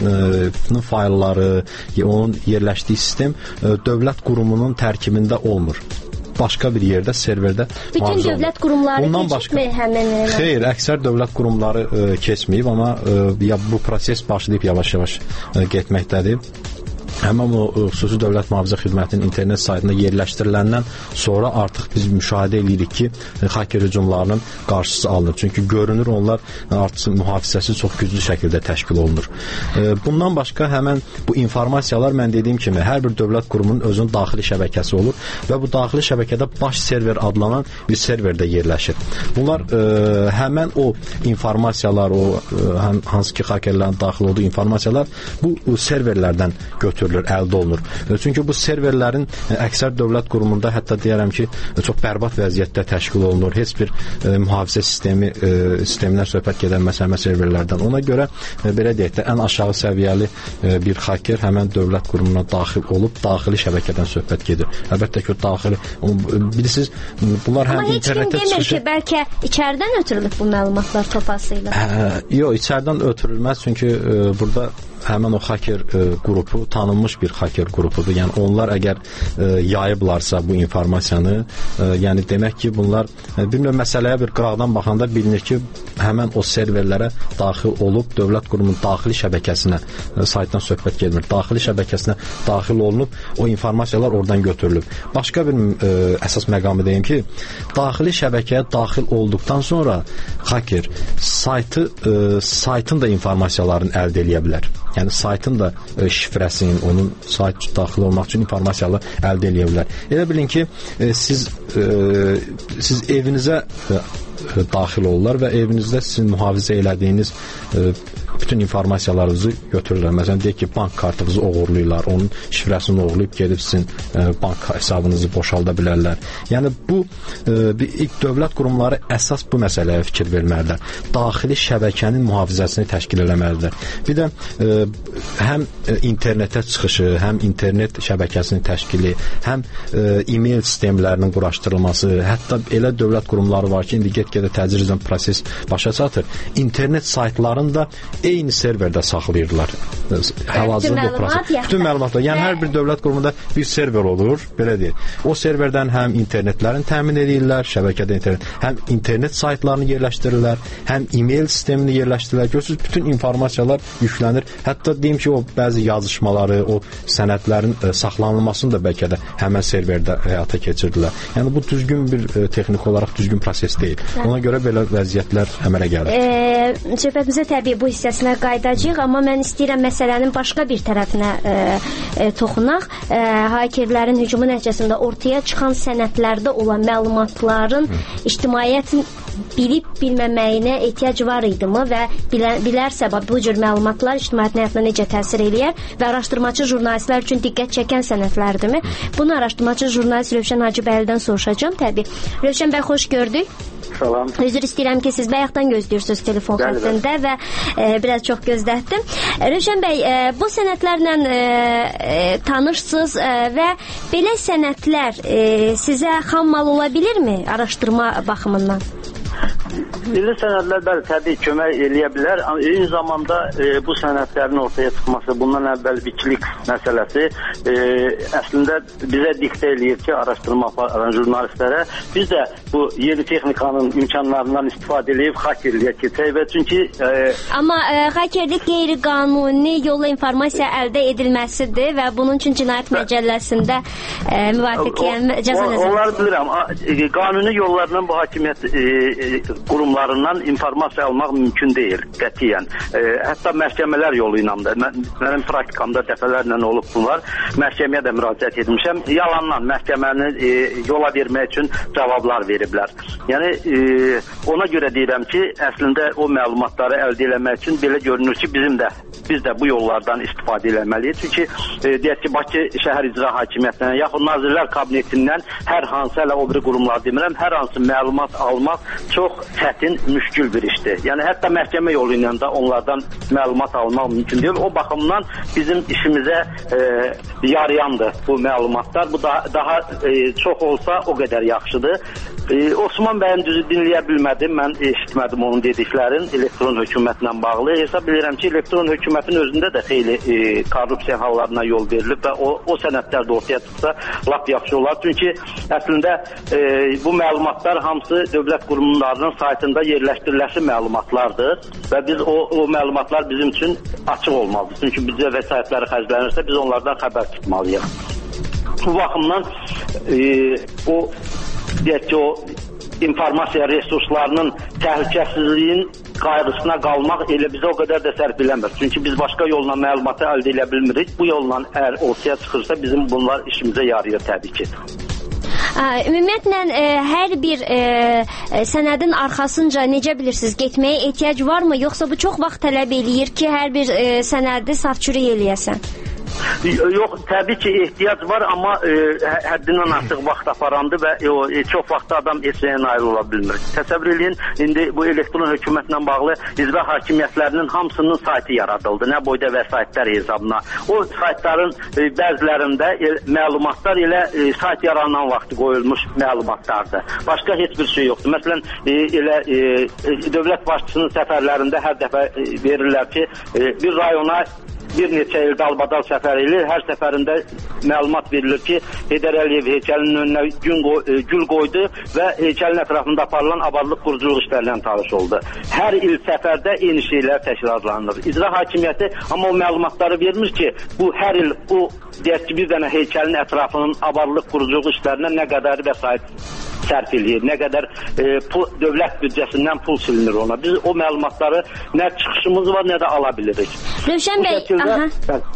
[SPEAKER 1] e, faylları, onun yerləşdiyi sistem e, dövlət qurumunun tərkibində olmur. Başqa bir yerdə, serverdə
[SPEAKER 19] bütün dövlət qurumları keçibmi həmin?
[SPEAKER 1] Xeyr, əksər dövlət qurumları ə, keçməyib, amma ə, ya, bu proses başlayıb yavaş-yavaş getməkdədir. Həmən o xüsusi dövlət mühafizə xidmətinin internet saytında yerləşdiriləndən sonra artıq biz müşahidə edirik ki, hacker hücumlarının qarşısı alınır. Çünki görünür onlar artıq mühafizəsi çox güclü şəkildə təşkil olunur. Bundan başqa həmən bu informasiyalar, mən dediyim kimi, hər bir dövlət qurumunun özünün daxili şəbəkəsi olur və bu daxili şəbəkədə baş server adlanan bir serverdə yerləşir. Bunlar ə, həmən o informasiyalar, o ə, hansı ki hackerlərin daxil olduğu informasiyalar bu serverlərdən götürülür, əldə olunur. Çünki bu serverlərin əksər dövlət qurumunda hətta deyərəm ki, çox bərbad vəziyyətdə təşkil olunur. Heç bir e, mühafizə sistemi e, sistemindən söhbət gedən məsəlmə serverlərdən. Ona görə e, belə deyək də, ən aşağı səviyyəli e, bir hacker həmən dövlət qurumuna daxil olub, daxili şəbəkədən söhbət gedir. Əlbəttə ki, daxili, bilirsiniz, bunlar həm internetdə çıxışı...
[SPEAKER 19] Amma heç kim demir ki, bəlkə içəridən ötürülüb bu məlumatlar topasıyla.
[SPEAKER 1] Hə, yox, içəridən ötürülməz, çünki e, burada həmən o hacker e, qrupu tanınmış bir hacker qrupudur. Yəni onlar əgər e, yayıblarsa bu informasiyanı, e, yəni demək ki, bunlar e, bir növ məsələyə bir qıraqdan baxanda bilinir ki, həmən o serverlərə daxil olub dövlət qurumunun daxili şəbəkəsinə, e, saytdan söhbət gelmir, daxili şəbəkəsinə daxil olunub, o informasiyalar oradan götürülüb. Başqa bir e, əsas məqamı deyim ki, daxili şəbəkəyə daxil olduqdan sonra hacker saytı, e, saytın da informasiyalarını əldə edə bilər. Yəni saytın da e, şifrəsinin, onun sayt daxil olmaq üçün informasiyalı əldə edə bilər. Elə bilin ki, e, siz e, siz evinizə e, daxil olurlar və evinizdə sizin mühafizə elədiyiniz e, bütün informasiyalarınızı götürürlər. Məsələn, deyək ki, bank kartınızı oğurlayırlar, onun şifrəsini oğurlayıb gedib sizin e, bank hesabınızı boşalda bilərlər. Yəni bu e, bir ilk dövlət qurumları əsas bu məsələyə fikir verməlidirlər. Daxili şəbəkənin mühafizəsini təşkil etməlidirlər. Bir də e, həm internetə çıxışı, həm internet şəbəkəsinin təşkili, həm e, e-mail sistemlərinin quraşdırılması, hətta elə dövlət qurumları var ki, indi get-gedə tədricən proses başa çatır. İnternet saytlarını da eyni serverdə saxlayırlar. Hal-hazırda bu proses. Bütün məlumatlar. Yəni hər bir dövlət qurumunda bir server olur, belə deyil. O serverdən həm internetlərini təmin edirlər, şəbəkədə internet, həm internet saytlarını yerləşdirirlər, həm e-mail sistemini yerləşdirirlər. Görürsünüz, bütün informasiyalar yüklənir. Hətta deyim ki, o bəzi yazışmaları, o sənədlərin e, saxlanılmasını da bəlkə də həmən serverdə həyata keçirdilər. Yəni bu düzgün bir e, texnik olaraq düzgün proses deyil. Ona görə belə vəziyyətlər əmələ gəlir.
[SPEAKER 19] E, söhbətimizə təbii bu hissəsinə qayıdacağıq, amma mən istəyirəm məsələnin başqa bir tərəfinə e, e, toxunaq. E, hakerlərin hücumu nəticəsində ortaya çıxan sənədlərdə olan məlumatların Hı. ictimaiyyətin bilib-bilməməyinə ehtiyac var idimi və bilə, bilərsə bu cür məlumatlar ictimaiyyətin həyatına necə təsir eləyər və araşdırmacı jurnalistlər üçün diqqət çəkən sənədlərdirmi? Bunu araşdırmacı jurnalist Rövşən Hacıbəylidən soruşacağam təbii. Rövşən bəy, xoş gördük.
[SPEAKER 21] Salam.
[SPEAKER 19] Üzr istəyirəm ki, siz bayaqdan gözləyirsiniz telefon xəttində və e, biraz çox gözlətdim. Rövşən bəy, e, bu sənədlərlə e, e, tanışsınız e, və belə sənədlər e, sizə xam mal ola bilirmi araşdırma baxımından?
[SPEAKER 21] Milli sənədlər bəli, təbii kömək eləyə bilər. Amma eyni zamanda e, bu sənədlərin ortaya çıxması, bundan əvvəl Wikileaks məsələsi e, əslində bizə diktə eləyir ki, araşdırma aparan jurnalistlərə biz də bu yeni texnikanın imkanlarından istifadə edib hakerliyə keçək və çünki e,
[SPEAKER 19] amma e, hakerlik qeyri-qanuni yolla informasiya əldə edilməsidir və bunun üçün cinayət məcəlləsində e, müvafiqiyyən cəza nəzarəti.
[SPEAKER 21] Onları bilirəm. Qanuni yollarla bu hakimiyyət e, e, qurumlarından informasiya almaq mümkün deyil, qətiyyən. E, hətta məhkəmələr yolu ilə də. Mən, mənim praktikamda dəfələrlə olub bunlar. Məhkəməyə də müraciət etmişəm. Yalandan məhkəməni e, yola vermək üçün cavablar veriblər. Yəni, e, ona görə deyirəm ki, əslində o məlumatları əldə eləmək üçün belə görünür ki, bizim də biz də bu yollardan istifadə eləməliyik. Çünki e, deyək ki, Bakı şəhər icra hakimiyyətindən yaxud Nazirlər Kabinetindən hər hansı, hələ o biri qurumlar demirəm, hər hansı məlumat almaq çox çətin, müşkül bir işdir. Yəni, hətta məhkəmə yolu ilə də onlardan məlumat almaq mümkün deyil. O baxımdan bizim işimizə e, yarayandır bu məlumatlar. Bu da, daha e, çox olsa o qədər yaxşıdır. E, Osman bəyin düzü dinləyə bilmədim. Mən eşitmədim onun dediklərin elektron hökumətlə bağlı. Hesab edirəm ki, elektron hökumətin özündə də xeyli e, korrupsiya hallarına yol verilib və o, o sənədlər də ortaya çıxsa lap yaxşı olar. Çünki əslində e, bu məlumatlar hamısı dövlət qurumlarının saytında yerləşdirilməsi məlumatlardır və biz o, o məlumatlar bizim üçün açıq olmalıdır. Çünki bizə vəsaitləri xərclənirsə biz onlardan xəbər tutmalıyıq. Bu baxımdan e, o deyək ki, o informasiya resurslarının təhlükəsizliyin qayğısına qalmaq elə bizə o qədər də sərf eləmir. Çünki biz başqa yolla məlumatı əldə edə bilmirik. Bu yolla əgər ortaya çıxırsa bizim bunlar işimizə yarayır təbii ki.
[SPEAKER 19] Ümumiyyətlə e, hər bir e, sənədin arxasınca necə bilirsiniz, getməyə ehtiyac varmı, yoxsa bu çox vaxt tələb eləyir ki, hər bir e, sənədi safçürük eləyəsən?
[SPEAKER 21] Yox, təbii ki, ehtiyac var, amma e, həddindən artıq vaxt aparandı və e, o, e, çox vaxtda adam eşəyə nail ola bilmir. Təsəvvür edin, indi bu elektron hökumətlə bağlı icra hakimiyyətlərinin hamısının saytı yaradıldı, nə boyda vəsaitlər hesabına. O saytların e, bəzilərində e, məlumatlar elə e, sayt yaranan vaxtı qoyulmuş məlumatlardır. Başqa heç bir şey yoxdur. Məsələn, e, elə e, dövlət başçısının səfərlərində hər dəfə e, verirlər ki, e, bir rayona bir neçə il dalbadal səfər edir. Hər səfərində məlumat verilir ki, Heydər Əliyev heykəlinin önünə gün qoy, gül qoydu və heykəlin ətrafında aparılan abadlıq quruculuq işlərlə tanış oldu. Hər il səfərdə eyni şeylər təkrarlanır. İcra hakimiyyəti amma o məlumatları vermir ki, bu hər il o deyək ki, bir dənə heykəlin ətrafının abadlıq quruculuq işlərinə nə qədər vəsait sərf edir, nə qədər e, pul, dövlət büdcəsindən pul silinir ona. Biz o məlumatları nə çıxışımız var, nə də ala bilirik.
[SPEAKER 19] Rövşən bəy, aha.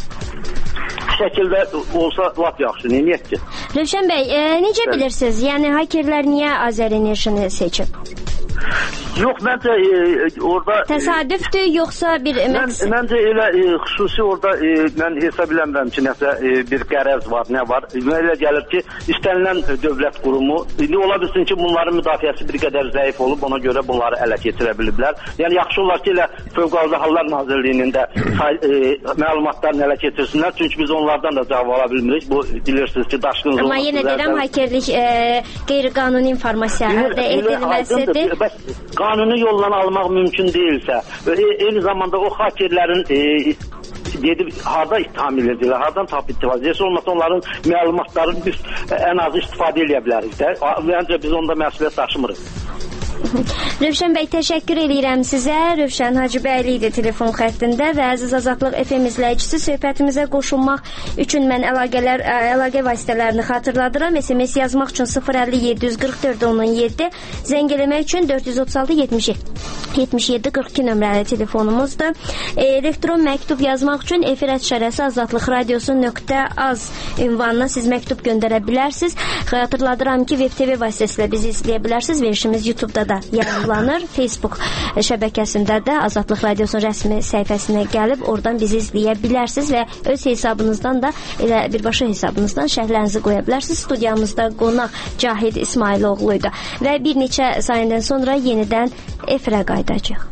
[SPEAKER 21] Bu şəkildə olsa lap yaxşı, neyək ki?
[SPEAKER 19] Rövşən bəy, e, necə Bəli. bilirsiniz? Yəni, hakerlər niyə Azərenerjini seçib?
[SPEAKER 21] Yox, məncə e, orada...
[SPEAKER 19] Təsadüfdür, yoxsa bir...
[SPEAKER 21] Mən, məncə elə e, xüsusi orada e, mən hesab eləmirəm ki, nəsə e, bir qərəz var, nə var. Mənə elə gəlir ki, istənilən dövlət qurumu, indi ola bilsin ki, bunların müdafiəsi bir qədər zəif olub, ona görə bunları ələ keçirə biliblər. Yəni, yaxşı olar ki, elə Fövqəladə Hallar Nazirliyinin də e, məlumatlarını ələ keçirsinlər, çünki biz onlardan da cavab ala bilmirik. Bu, bilirsiniz ki, daşqın zonası...
[SPEAKER 19] Amma yenə deyirəm, hakerlik e, qeyri-qanuni informasiya əldə edilməsidir.
[SPEAKER 21] Qanuni yolla almaq mümkün deyilsə, eyni zamanda o hakerlərin e, dedib, harada ittiham edirlər, haradan tapıb istifadə edirsə, olmasa onların məlumatlarını biz ən azı istifadə edə bilərik də. Məncə biz onda məsuliyyət daşımırıq.
[SPEAKER 19] Rövşən bəy, təşəkkür edirəm sizə. Rövşən Hacıbəyli idi telefon xəttində və əziz Azadlıq F M izləyicisi, söhbətimizə qoşulmaq üçün mən əlaqələr, əlaqə vasitələrini xatırladıram. S M S yazmaq üçün sıfır əlli yeddi yüz qırx dörd on yeddi, zəng eləmək üçün dörd yüz otuz altı yetmiş yeddi qırx iki nömrəli telefonumuzdur. E, elektron məktub yazmaq üçün efir əşarəsi azadlıq radiosu nöqtə az ünvanına siz məktub göndərə bilərsiniz. Xatırladıram ki, Web T V vasitəsilə bizi izləyə bilərsiniz. Verişimiz YouTube-da da yayımlanır. Facebook şəbəkəsində də Azadlıq Radiosunun rəsmi səhifəsinə gəlib oradan bizi izləyə bilərsiniz və öz hesabınızdan da elə birbaşa hesabınızdan şərhlərinizi qoya bilərsiniz. Studiyamızda qonaq Cahid İsmailoğlu'ydu və bir neçə saniyədən sonra yenidən efirə qayıdacaq.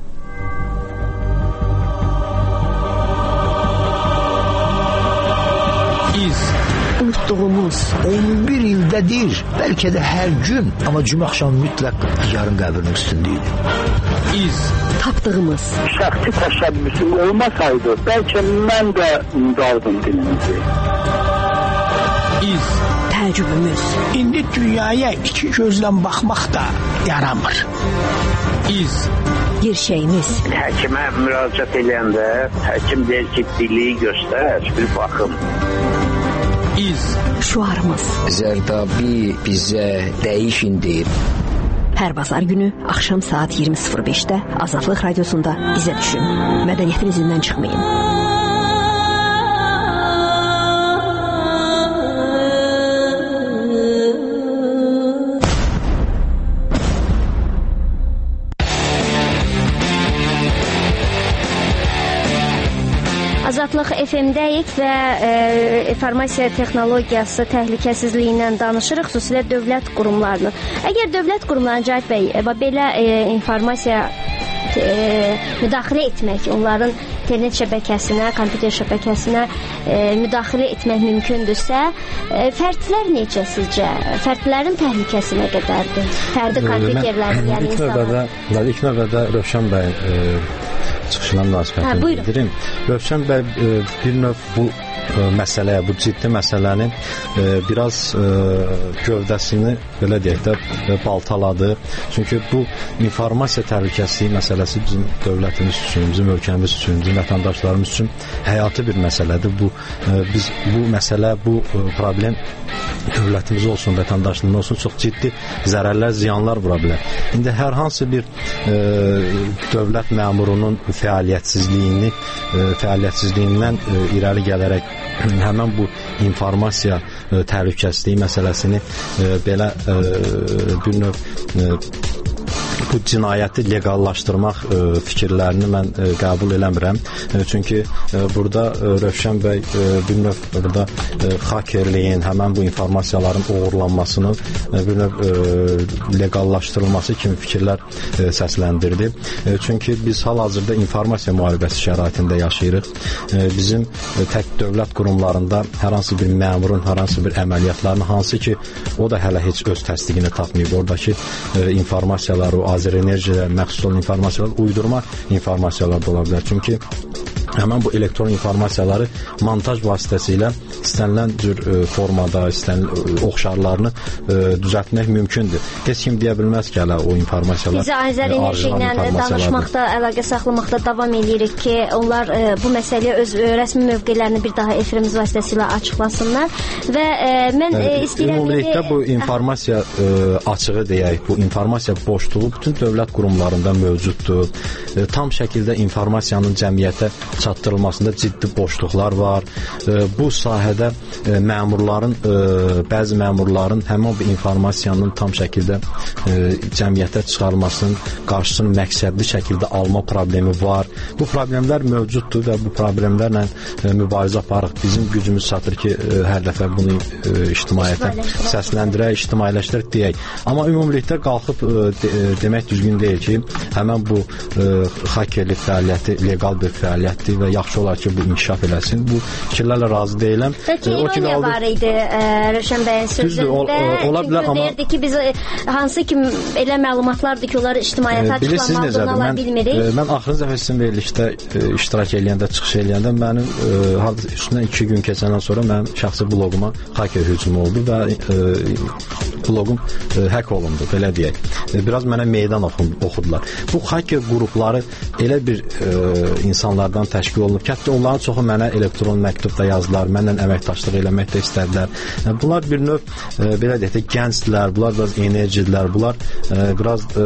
[SPEAKER 19] İz
[SPEAKER 4] tapdığımız on bir ildədir, bəlkə də hər gün, amma cümə axşamı mütləq yarın qəbrinin üstündəydi.
[SPEAKER 6] İz
[SPEAKER 22] tapdığımız
[SPEAKER 21] şəxsi təşəbbüsüm olmasaydı, bəlkə mən də undardım dilimizi.
[SPEAKER 6] İz
[SPEAKER 22] təəccübümüz.
[SPEAKER 13] İndi dünyaya iki gözlə baxmaq da yaramır.
[SPEAKER 6] İz
[SPEAKER 22] Gerçəyimiz.
[SPEAKER 21] Həkimə müraciət edəndə həkim deyir ki, dili göstər, bir baxım.
[SPEAKER 6] İz
[SPEAKER 22] Şuarımız.
[SPEAKER 4] Zərdabi bizə dəyişin deyib.
[SPEAKER 22] Hər bazar günü axşam saat iyirmi sıfır beşdə Azadlıq Radiosunda bizə düşün. Mədəniyyətin izindən çıxmayın.
[SPEAKER 19] Azadlıq F M-dəyik və e, informasiya texnologiyası təhlükəsizliyindən danışırıq, xüsusilə dövlət qurumlarının. Əgər dövlət qurumlarının Cahit bəy, e, belə e, informasiya e, müdaxilə etmək, onların internet şəbəkəsinə, kompüter şəbəkəsinə e, müdaxilə etmək mümkündürsə, e, fərdlər necə sizcə? Fərdlərin təhlükəsi nə qədərdir? Fərdi kompüterlərin, yəni insanlar.
[SPEAKER 1] İlk növbədə Rövşən bəy e, çıxışına münasibətini bildirim. Rövşən bəy e, bir növ bu e, məsələyə, bu ciddi məsələni e, biraz e, gövdəsini belə deyək də e, baltaladı. Çünki bu informasiya təhlükəsizliyi məsələsi bizim dövlətimiz üçün, bizim ölkəmiz üçün, bizim vətəndaşlarımız üçün həyati bir məsələdir. Bu e, biz bu məsələ, bu e, problem dövlətimiz olsun, vətəndaşlığımız olsun, çox ciddi zərərlər, ziyanlar vura bilər. İndi hər hansı bir e, dövlət məmurunun fəaliyyətsizliyini, e, fəaliyyətsizliyindən e, irəli gələrək həmən bu informasiya e, təhlükəsizliyi məsələsini e, belə e, bir növ e, bu cinayəti legallaşdırmaq e, fikirlərini mən e, qəbul eləmirəm. E, çünki e, burada e, Rövşən bəy e, bir növ burada e, hakerliyin, həmən bu informasiyaların uğurlanmasının e, bir növ e, legallaşdırılması kimi fikirlər e, səsləndirdi. E, çünki biz hal-hazırda informasiya müharibəsi şəraitində yaşayırıq. E, bizim e, tək dövlət qurumlarında hər hansı bir məmurun, hər hansı bir əməliyyatlarını, hansı ki, o da hələ heç öz təsdiqini tapmayıb. Oradakı e, informasiyalar, o Azərenerjilər, məxsus olan informasiyalar, uydurma informasiyalar da ola bilər. Çünki həmən bu elektron informasiyaları montaj vasitəsilə istənilən cür e, formada, istənilən e, oxşarlarını e, düzəltmək mümkündür. Heç kim deyə bilməz ki, hələ o informasiyalar
[SPEAKER 19] Biz Azərenerji ilə danışmaqda, əlaqə saxlamaqda davam edirik ki, onlar e, bu məsələyə öz e, rəsmi mövqelərini bir daha efirimiz vasitəsilə açıqlasınlar və e, mən e, istəyirəm...
[SPEAKER 1] Ümumilikdə bu informasiya e, açığı deyək, bu informasiya boşluğu bütün dövlət qurumlarında mövcuddur. E, tam şəkildə informasiyanın cəmiyyətə çatdırılmasında ciddi boşluqlar var. E, bu sahədə e, məmurların, e, bəzi məmurların həmin bu informasiyanın tam şəkildə e, cəmiyyətə çıxarılmasının qarşısını məqsədli şəkildə alma problemi var. Bu problemlər mövcuddur və bu problemlərlə e, mübarizə aparıq. Bizim gücümüz çatır ki, e, hər dəfə bunu e, ictimaiyyətə səsləndirək, ictimailəşdirək deyək. Amma ümumilikdə qalxıb e, de, e, demək düzgün deyil ki, həmən bu e, hakerlik fəaliyyəti legal bir fəaliyyətdir və yaxşı olar ki, bu inkişaf eləsin. Bu fikirlərlə razı deyiləm.
[SPEAKER 19] Bəlkə ironiya qaldı... var idi e, Rövşən bəyin sözlərində.
[SPEAKER 1] Ola bilər, amma...
[SPEAKER 19] Deyirdi ki, biz hansı ki elə məlumatlardır ki, onları ictimaiyyətə
[SPEAKER 1] e,
[SPEAKER 19] açıqlanmalıdır, ala bilmirik.
[SPEAKER 1] E, mən axırıncı dəfə sizin verilişdə e, iştirak eləyəndə, çıxış eləyəndə mənim e, üstündən iki gün keçəndən sonra mənim şəxsi bloquma haker hücumu oldu və e, bloqum e, hək olundu, belə deyək. E, biraz mənə meydan oxudular. Bu haker qrupları elə bir e, insanlardan təşkil olunub ki, hətta onların çoxu mənə elektron məktubda yazdılar, mənlə əməkdaşlıq eləmək də istədilər. E, bunlar bir növ, e, belə deyək də, gəncdilər, bunlar biraz enerjidirlər, bunlar e, biraz e,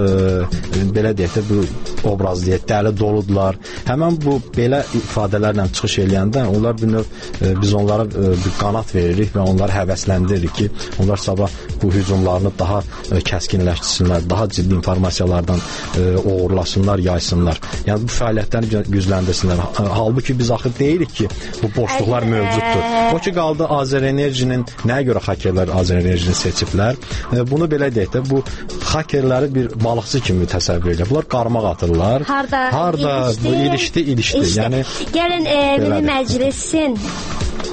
[SPEAKER 1] belə deyək də, bu obraz deyək, dəli doludular. Həmən bu belə ifadələrlə çıxış eləyəndə, onlar bir növ, e, biz onlara e, bir qanat veririk və onları həvəsləndiririk ki, onlar sabah bu hücumlarını daha e, kəskinləşdirsinlər, daha ciddi informasiyalardan e, uğurlasınlar, yaysınlar. Yəni bu fəaliyyətləri gücləndirsinlər. Halbuki biz axı deyirik ki, bu boşluqlar mövcuddur. O ki, qaldı Azərenerjinin, nəyə görə hakerlər Azərenerjini seçiblər? E, bunu belə deyək də, bu hakerləri bir balıqçı kimi təsəvvür edir. Bunlar qarmaq atırlar.
[SPEAKER 19] Harda?
[SPEAKER 1] Harda?
[SPEAKER 19] İlişdi.
[SPEAKER 1] Bu ilişdi, ilişdi.
[SPEAKER 19] İşte,
[SPEAKER 1] yəni,
[SPEAKER 19] gəlin e, Milli Məclisin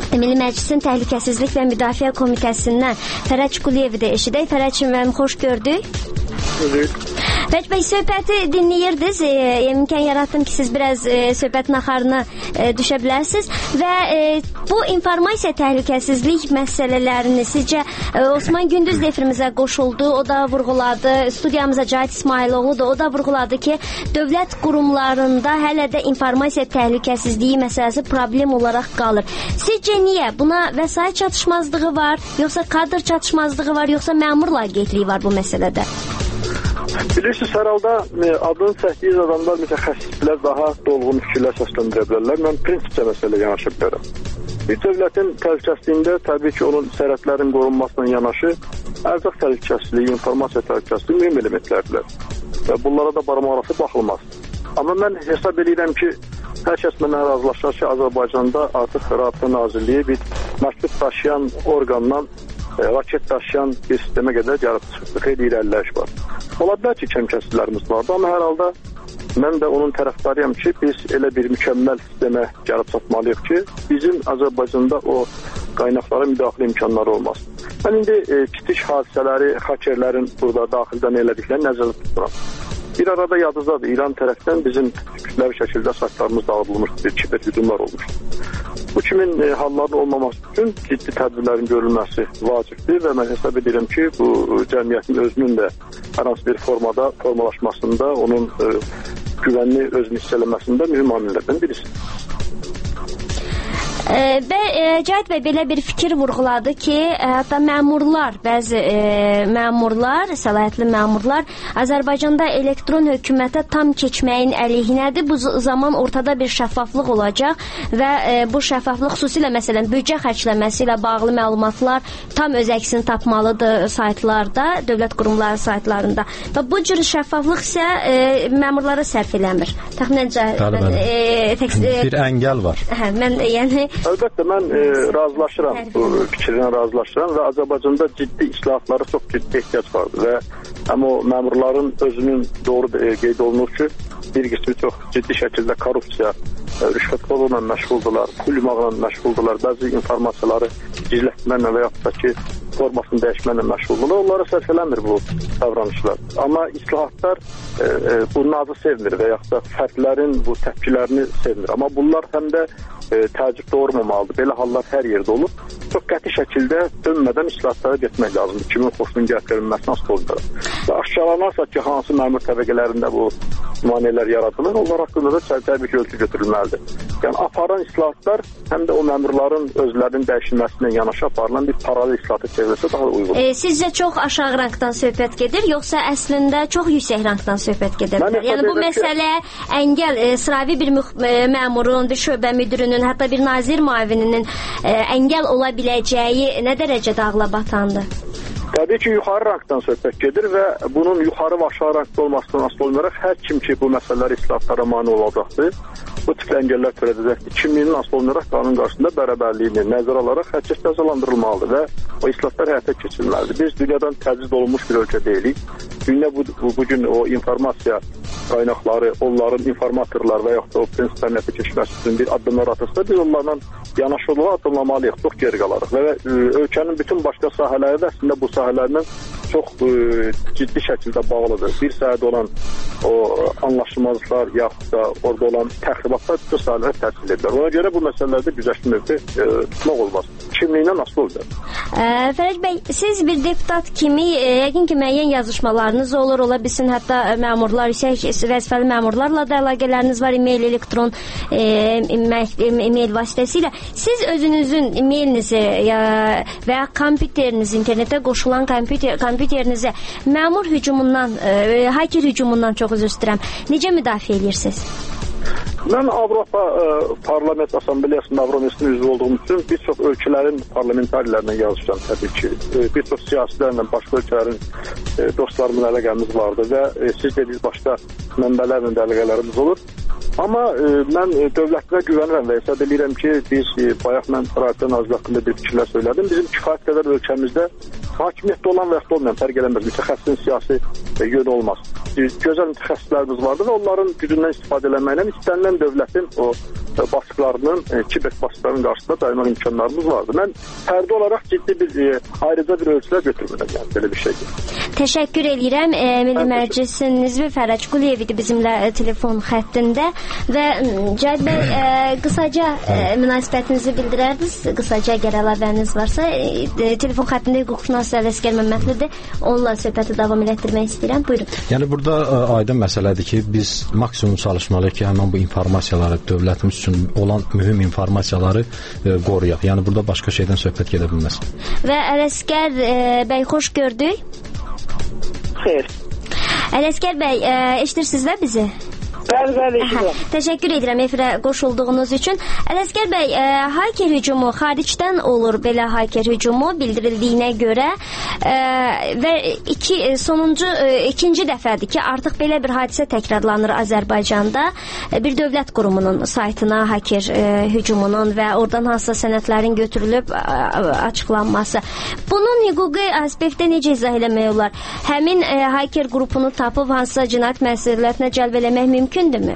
[SPEAKER 19] Milli Məclisin Təhlükəsizlik və Müdafiə Komitəsindən Fərəc Quliyevi də eşidək. Fərəc müəllim, xoş gördük. Fərəc bəy, söhbəti dinləyirdiniz. E, imkan yaratdım ki, siz biraz e, söhbətin axarına e, düşə bilərsiniz və e, bu informasiya təhlükəsizlik məsələlərini sizcə e, Osman Gündüz efrimizə qoşuldu, o da vurğuladı, studiyamıza Cahit İsmailoğlu da o da vurğuladı ki, dövlət qurumlarında hələ də informasiya təhlükəsizliyi məsələsi problem olaraq qalır. Sizcə niyə? Buna vəsait çatışmazlığı var, yoxsa kadr çatışmazlığı var, yoxsa məmur laqeydliyi var bu məsələdə?
[SPEAKER 3] Bilirsiniz, hər halda adını çəkdiyiz adamlar mütəxəssislər daha dolğun fikirlər səsləndirə bilərlər. Mən prinsipcə məsələ yanaşa bilərəm. Bir dövlətin təhlükəsizliyində təbii ki, onun sərhədlərin qorunmasına yanaşı ərzaq təhlükəsizliyi, informasiya təhlükəsizliyi mühüm elementlərdir. Və bunlara da barmaq arası baxılmaz. Amma mən hesab edirəm ki, hər kəs mənə razılaşar ki, Azərbaycanda artıq Rabitə Nazirliyi bir məktub daşıyan orqandan raket daşıyan bir sistemə qədər yaratıcı xeyli irəliləyiş var. Ola bilər ki, kəmkəsizlərimiz vardı, amma hər halda mən də onun tərəfdarıyam ki, biz elə bir mükəmməl sistemə gəlib çatmalıyıq ki, bizim Azərbaycanda o qaynaqlara müdaxilə imkanları olmaz. Mən indi e, kiçik hadisələri, hakerlərin burada daxildən elədiklərini nəzərdə tuturam. Bir arada yadınızdadır, İran tərəfdən bizim kütləvi şəkildə saytlarımız dağıdılmışdı, bir kiber hücumlar olmuşdu. Bu kimin e, halların olmaması üçün ciddi tədbirlərin görülməsi vacibdir və mən hesab edirəm ki, bu cəmiyyətin özünün də hər hansı bir formada formalaşmasında, onun e, güvənli özünü hiss eləməsində mühüm amillərdən birisi.
[SPEAKER 19] E, və e, Cahit bəy belə bir fikir vurğuladı ki, e, hətta məmurlar, bəzi e, məmurlar, səlahiyyətli məmurlar Azərbaycanda elektron hökumətə tam keçməyin əleyhinədir. Bu zaman ortada bir şəffaflıq olacaq və e, bu şəffaflıq xüsusilə məsələn büdcə xərcləməsi ilə bağlı məlumatlar tam öz əksini tapmalıdır saytlarda, dövlət qurumları saytlarında. Və bu cür şəffaflıq isə e, məmurlara sərf eləmir. Təxminən
[SPEAKER 1] mən, e, tekst, e, bir əngəl var.
[SPEAKER 19] Hə, mən yəni
[SPEAKER 3] Əlbəttə, mən e, razılaşıram, bu fikirlə razılaşıram və Azərbaycanda ciddi islahatlara çox ciddi ehtiyac vardır və həm o məmurların özünün doğru e, qeyd olunur ki, bir qismi çox ciddi şəkildə korrupsiya, e, rüşvətxorluqla məşğuldurlar, pul yumaqla məşğuldurlar, bəzi informasiyaları gizlətməklə və yaxud da ki, formasını dəyişməklə məşğuldurlar, onlara sərf eləmir bu davranışlar. Amma islahatlar e, e, bu nazı sevmir və yaxud da fərdlərin bu təpkilərini sevmir. Amma bunlar həm də e, təəccüb doğurmamalıdır. Belə hallar hər yerdə olur. Çox qəti şəkildə dönmədən islahatlara getmək lazımdır. Kimin xoşunun gətirilməsini asılı olmalı. Və aşkarlanarsa ki, hansı məmur təbəqələrində bu maneələr yaradılır, onlar haqqında da təbii ki, ölçü götürülməlidir. Yəni, aparan islahatlar həm də o məmurların özlərinin dəyişilməsindən yanaşı aparılan bir paralel islahatı çevrilsə daha uyğun.
[SPEAKER 19] E, sizcə çox aşağı rankdan söhbət gedir, yoxsa əslində çox yüksək rankdan söhbət gedir? Yəni, bu məsələ əngəl, e, sıravi bir e, məmurun, bir şöbə müdürünün, hətta bir nazir müavininin e, əngəl ola biləcəyi nə dərəcədə ağla batandır?
[SPEAKER 3] Təbii ki, yuxarı rankdan söhbət gedir və bunun yuxarı və aşağı rankda olmasından asılı olmayaraq hər kim ki, bu məsələlər islahatlara mane olacaqdır, bu tip əngəllər törədəcəkdir. Kimliyinin asılı olmayaraq qanun qarşısında bərabərliyini nəzərə alaraq hər kəs cəzalandırılmalıdır və o islahatlar həyata keçirilməlidir. Biz dünyadan təcrid olunmuş bir ölkə deyilik. Dünya bu, bu, bugün o informasiya qaynaqları, onların informatorlar və yaxud da o prinsiplərin həyata keçməsi üçün bir addımlar atırsa, biz onlarla yanaşı olaraq addımlamalıyıq, çox geri qalarıq və ölkənin bütün başqa sahələri də əslində bu sahələrlə çox ə, ciddi şəkildə bağlıdır. Bir sahədə olan o anlaşılmazlıqlar yaxud da orada olan təxribatlar bütün sahələrə təsir edir. Ona görə bu məsələlərdə güzəştli mövqe tutmaq olmaz. Kimliyindən asılı olacaq.
[SPEAKER 19] Fərəc bəy, siz bir deputat kimi e, yəqin ki, müəyyən yazışmalarınız olur, ola bilsin, hətta məmurlar, yüksək vəzifəli məmurlarla da əlaqələriniz var, e-mail, elektron e, e-mail vasitəsilə. Siz özünüzün e-mailinizi ya, və ya kompüterinizi, internetə qoşulan kompüter, kompüterinizə məmur hücumundan, e, haker hücumundan çox üzr istəyirəm, necə müdafiə edirsiniz?
[SPEAKER 3] Mən Avropa e, Parlament Assambleyasının Avromesin üzvü olduğum üçün bir çox ölkələrin parlamentarilərlə yazışan təbii ki. E, bir çox siyasilərlə başqa ölkələrin e, dostlarımın əlaqəmiz vardı və e, siz dediniz başqa mənbələrlə də əlaqələrimiz olur. Amma e, mən e, dövlətinə güvənirəm və hesab edirəm ki, biz e, bayaq mən Rabitə Nazirliyi haqqında bir fikirlər söylədim. Bizim kifayət qədər ölkəmizdə hakimiyyətdə olan və yaxud olmayan fərq eləməz, mütəxəssisin siyasi yönü olmaz. Gözəl mütəxəssislərimiz vardır və onların gücündən istifadə eləməklə istənilən dövlətin o baskılarının, kibet baskılarının qarşısında dayanmaq imkanlarımız vardır. Mən fərdi olaraq ciddi bir ayrıca bir ölçülər götürmürəm, yəni belə bir şeydir.
[SPEAKER 19] Təşəkkür edirəm. E, Milli Məclisin Nizvi Fərəc Quliyev idi bizimlə e, telefon xəttində və Cahid bəy e, qısaca e, münasibətinizi bildirərdiniz. Qısaca əgər əlavəniz varsa, e, telefon xəttində hüquqşünas Ələsgər Məmmədlidir. Onunla söhbəti davam etdirmək istəyirəm. Buyurun.
[SPEAKER 1] Yəni burada e, aydın məsələdir ki, biz maksimum çalışmalıyıq ki, həmin bu informasiyaları, dövlətimiz üçün olan mühüm informasiyaları e, qoruyaq. Yəni burada başqa şeydən söhbət gedə bilməz.
[SPEAKER 19] Və Ələsgər e, bəy xoş gördük.
[SPEAKER 5] Xeyr.
[SPEAKER 19] Ələsgər bəy, e, eşidirsiniz də bizi?
[SPEAKER 5] Bəli, bəli, eşidirəm.
[SPEAKER 19] Təşəkkür edirəm efirə qoşulduğunuz üçün. Ələsgər bəy, e, haker hücumu xaricdən olur, belə haker hücumu bildirildiyinə görə e, və iki sonuncu e, ikinci dəfədir ki, artıq belə bir hadisə təkrarlanır Azərbaycanda. E, bir dövlət qurumunun saytına haker e, hücumunun və oradan hansısa sənədlərin götürülüb e, açıqlanması. Bunun hüquqi aspektdə necə izah eləmək olar? Həmin e, haker qrupunu tapıb hansısa cinayət məsuliyyətinə cəlb eləmək mümkün mümkündürmü?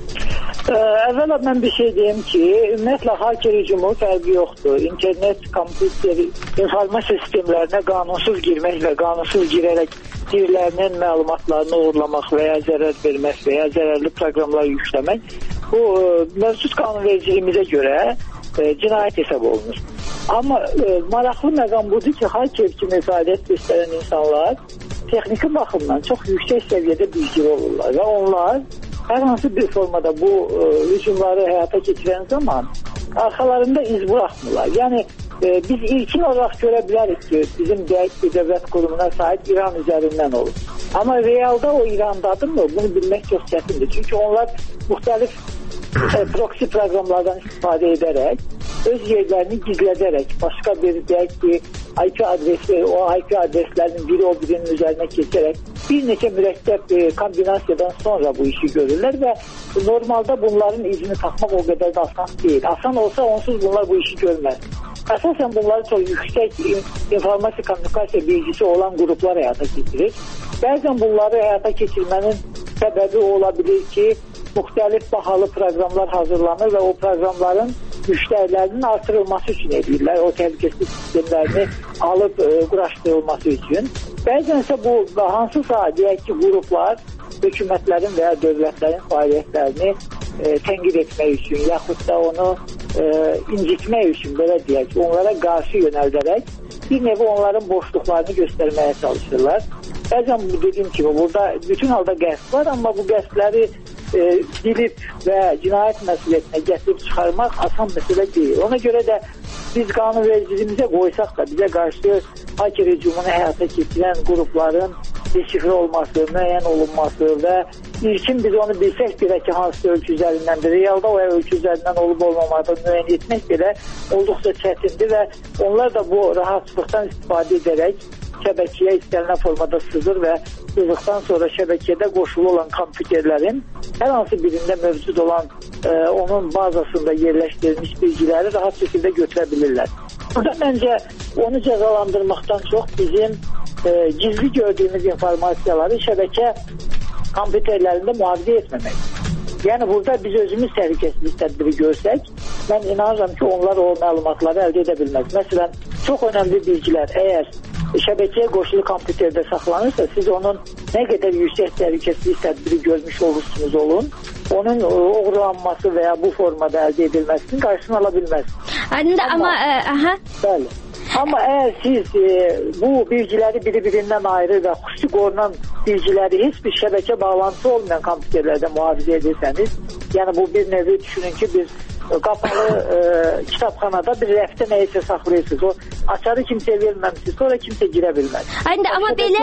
[SPEAKER 5] Əvvəla mən bir şey deyim ki, ümumiyyətlə haker hücumu fərqi yoxdur. İnternet, kompüter, informasiya sistemlərinə qanunsuz girmək və qanunsuz girərək birilərinin məlumatlarını uğurlamaq və ya zərər vermək və ya zərərli proqramlar yükləmək bu mövcud qanunvericiliyimizə görə e, cinayət hesab olunur. Amma e, maraqlı məqam budur ki, haker kimi fəaliyyət göstərən insanlar texniki baxımdan çox yüksək səviyyədə bilgili olurlar və onlar hər hansı bir formada bu e, hücumları həyata keçirən zaman arxalarında iz buraxmırlar. Yəni e, biz ilkin olaraq görə bilərik ki, bizim deyək ki, dövlət qurumuna sahib İran üzərindən olur. Amma realda o İrandadır mı? Bunu bilmək çox çətindir. Çünki onlar müxtəlif e, proxy proqramlardan istifadə edərək, öz yerlərini gizlədərək, başqa bir deyək ki, I P adresi, o I P adreslərinin biri o birinin üzərinə keçərək bir neçə mürəkkəb e, kombinasiyadan sonra bu işi görürlər və normalda bunların izini tapmaq o qədər də asan deyil. Asan olsa onsuz bunlar bu işi görməz. Əsasən bunları çox yüksək informasiya kommunikasiya bilgisi olan qruplar həyata keçirir. Bəzən bunları həyata keçirmənin səbəbi ola bilir ki, müxtəlif bahalı proqramlar hazırlanır və o proqramların müştərilərinin artırılması üçün edirlər, o təhlükəsizlik sistemlərini alıb e, quraşdırılması üçün. Bəzən isə bu hansısa deyək ki, qruplar hökumətlərin və ya dövlətlərin fəaliyyətlərini e, tənqid etmək üçün, yaxud da onu e, incitmək üçün, belə deyək, onlara qarşı yönəldərək bir nevi onların boşluqlarını göstərməyə çalışırlar. Bəzən bu dediyim kimi, burada bütün halda qəsd var, amma bu qəsdləri E, bilib və cinayət məsuliyyətinə gətirib çıxarmaq asan məsələ deyil. Ona görə də biz qanunvericiliyimizə qoysaq da bizə qarşı haker hücumunu həyata keçirən qrupların deşifrə olması, müəyyən olunması və ilkin biz onu bilsək belə ki, hansı ölçü üzərindəndir. Realda o ölçü üzərindən olub olmamağı müəyyən etmək belə olduqca çətindir və onlar da bu rahatçılıqdan istifadə edərək şəbəkəyə istənilən formada sızır və sızdıqdan sonra şəbəkədə qoşulu olan kompüterlərin hər hansı birində mövcud olan e, onun bazasında yerləşdirilmiş bilgiləri rahat şəkildə götürə bilirlər. Burada məncə onu cəzalandırmaqdan çox bizim e, gizli gördüyümüz informasiyaları şəbəkə kompüterlərində mühafizə etməmək. Yəni burada biz özümüz təhlükəsizlik tədbiri görsək, mən inanıram ki, onlar o məlumatları əldə edə bilməz. Məsələn, çox önəmli bilgilər əgər şəbəkəyə qoşulu kompüterdə saxlanırsa, siz onun nə qədər yüksək təhlükəsizlik tədbiri görmüş olursunuz olun, onun oğurlanması və ya bu formada əldə edilməsinin qarşısını ala bilməz.
[SPEAKER 19] Aydındır, amma... amma ə, aha.
[SPEAKER 5] Bəli. Amma əgər siz e, bu bilgiləri biri-birindən ayrı və xüsusi qorunan bilgiləri heç bir şəbəkə bağlantısı olmayan kompüterlərdə mühafizə edirsəniz, yəni bu bir növü düşünün ki, biz qapalı e, kitabxanada bir rəfdə nəyisə saxlayırsınız. O açarı kimsəyə verməmişsiniz, sonra kimsə girə bilməz.
[SPEAKER 19] Aydın, amma belə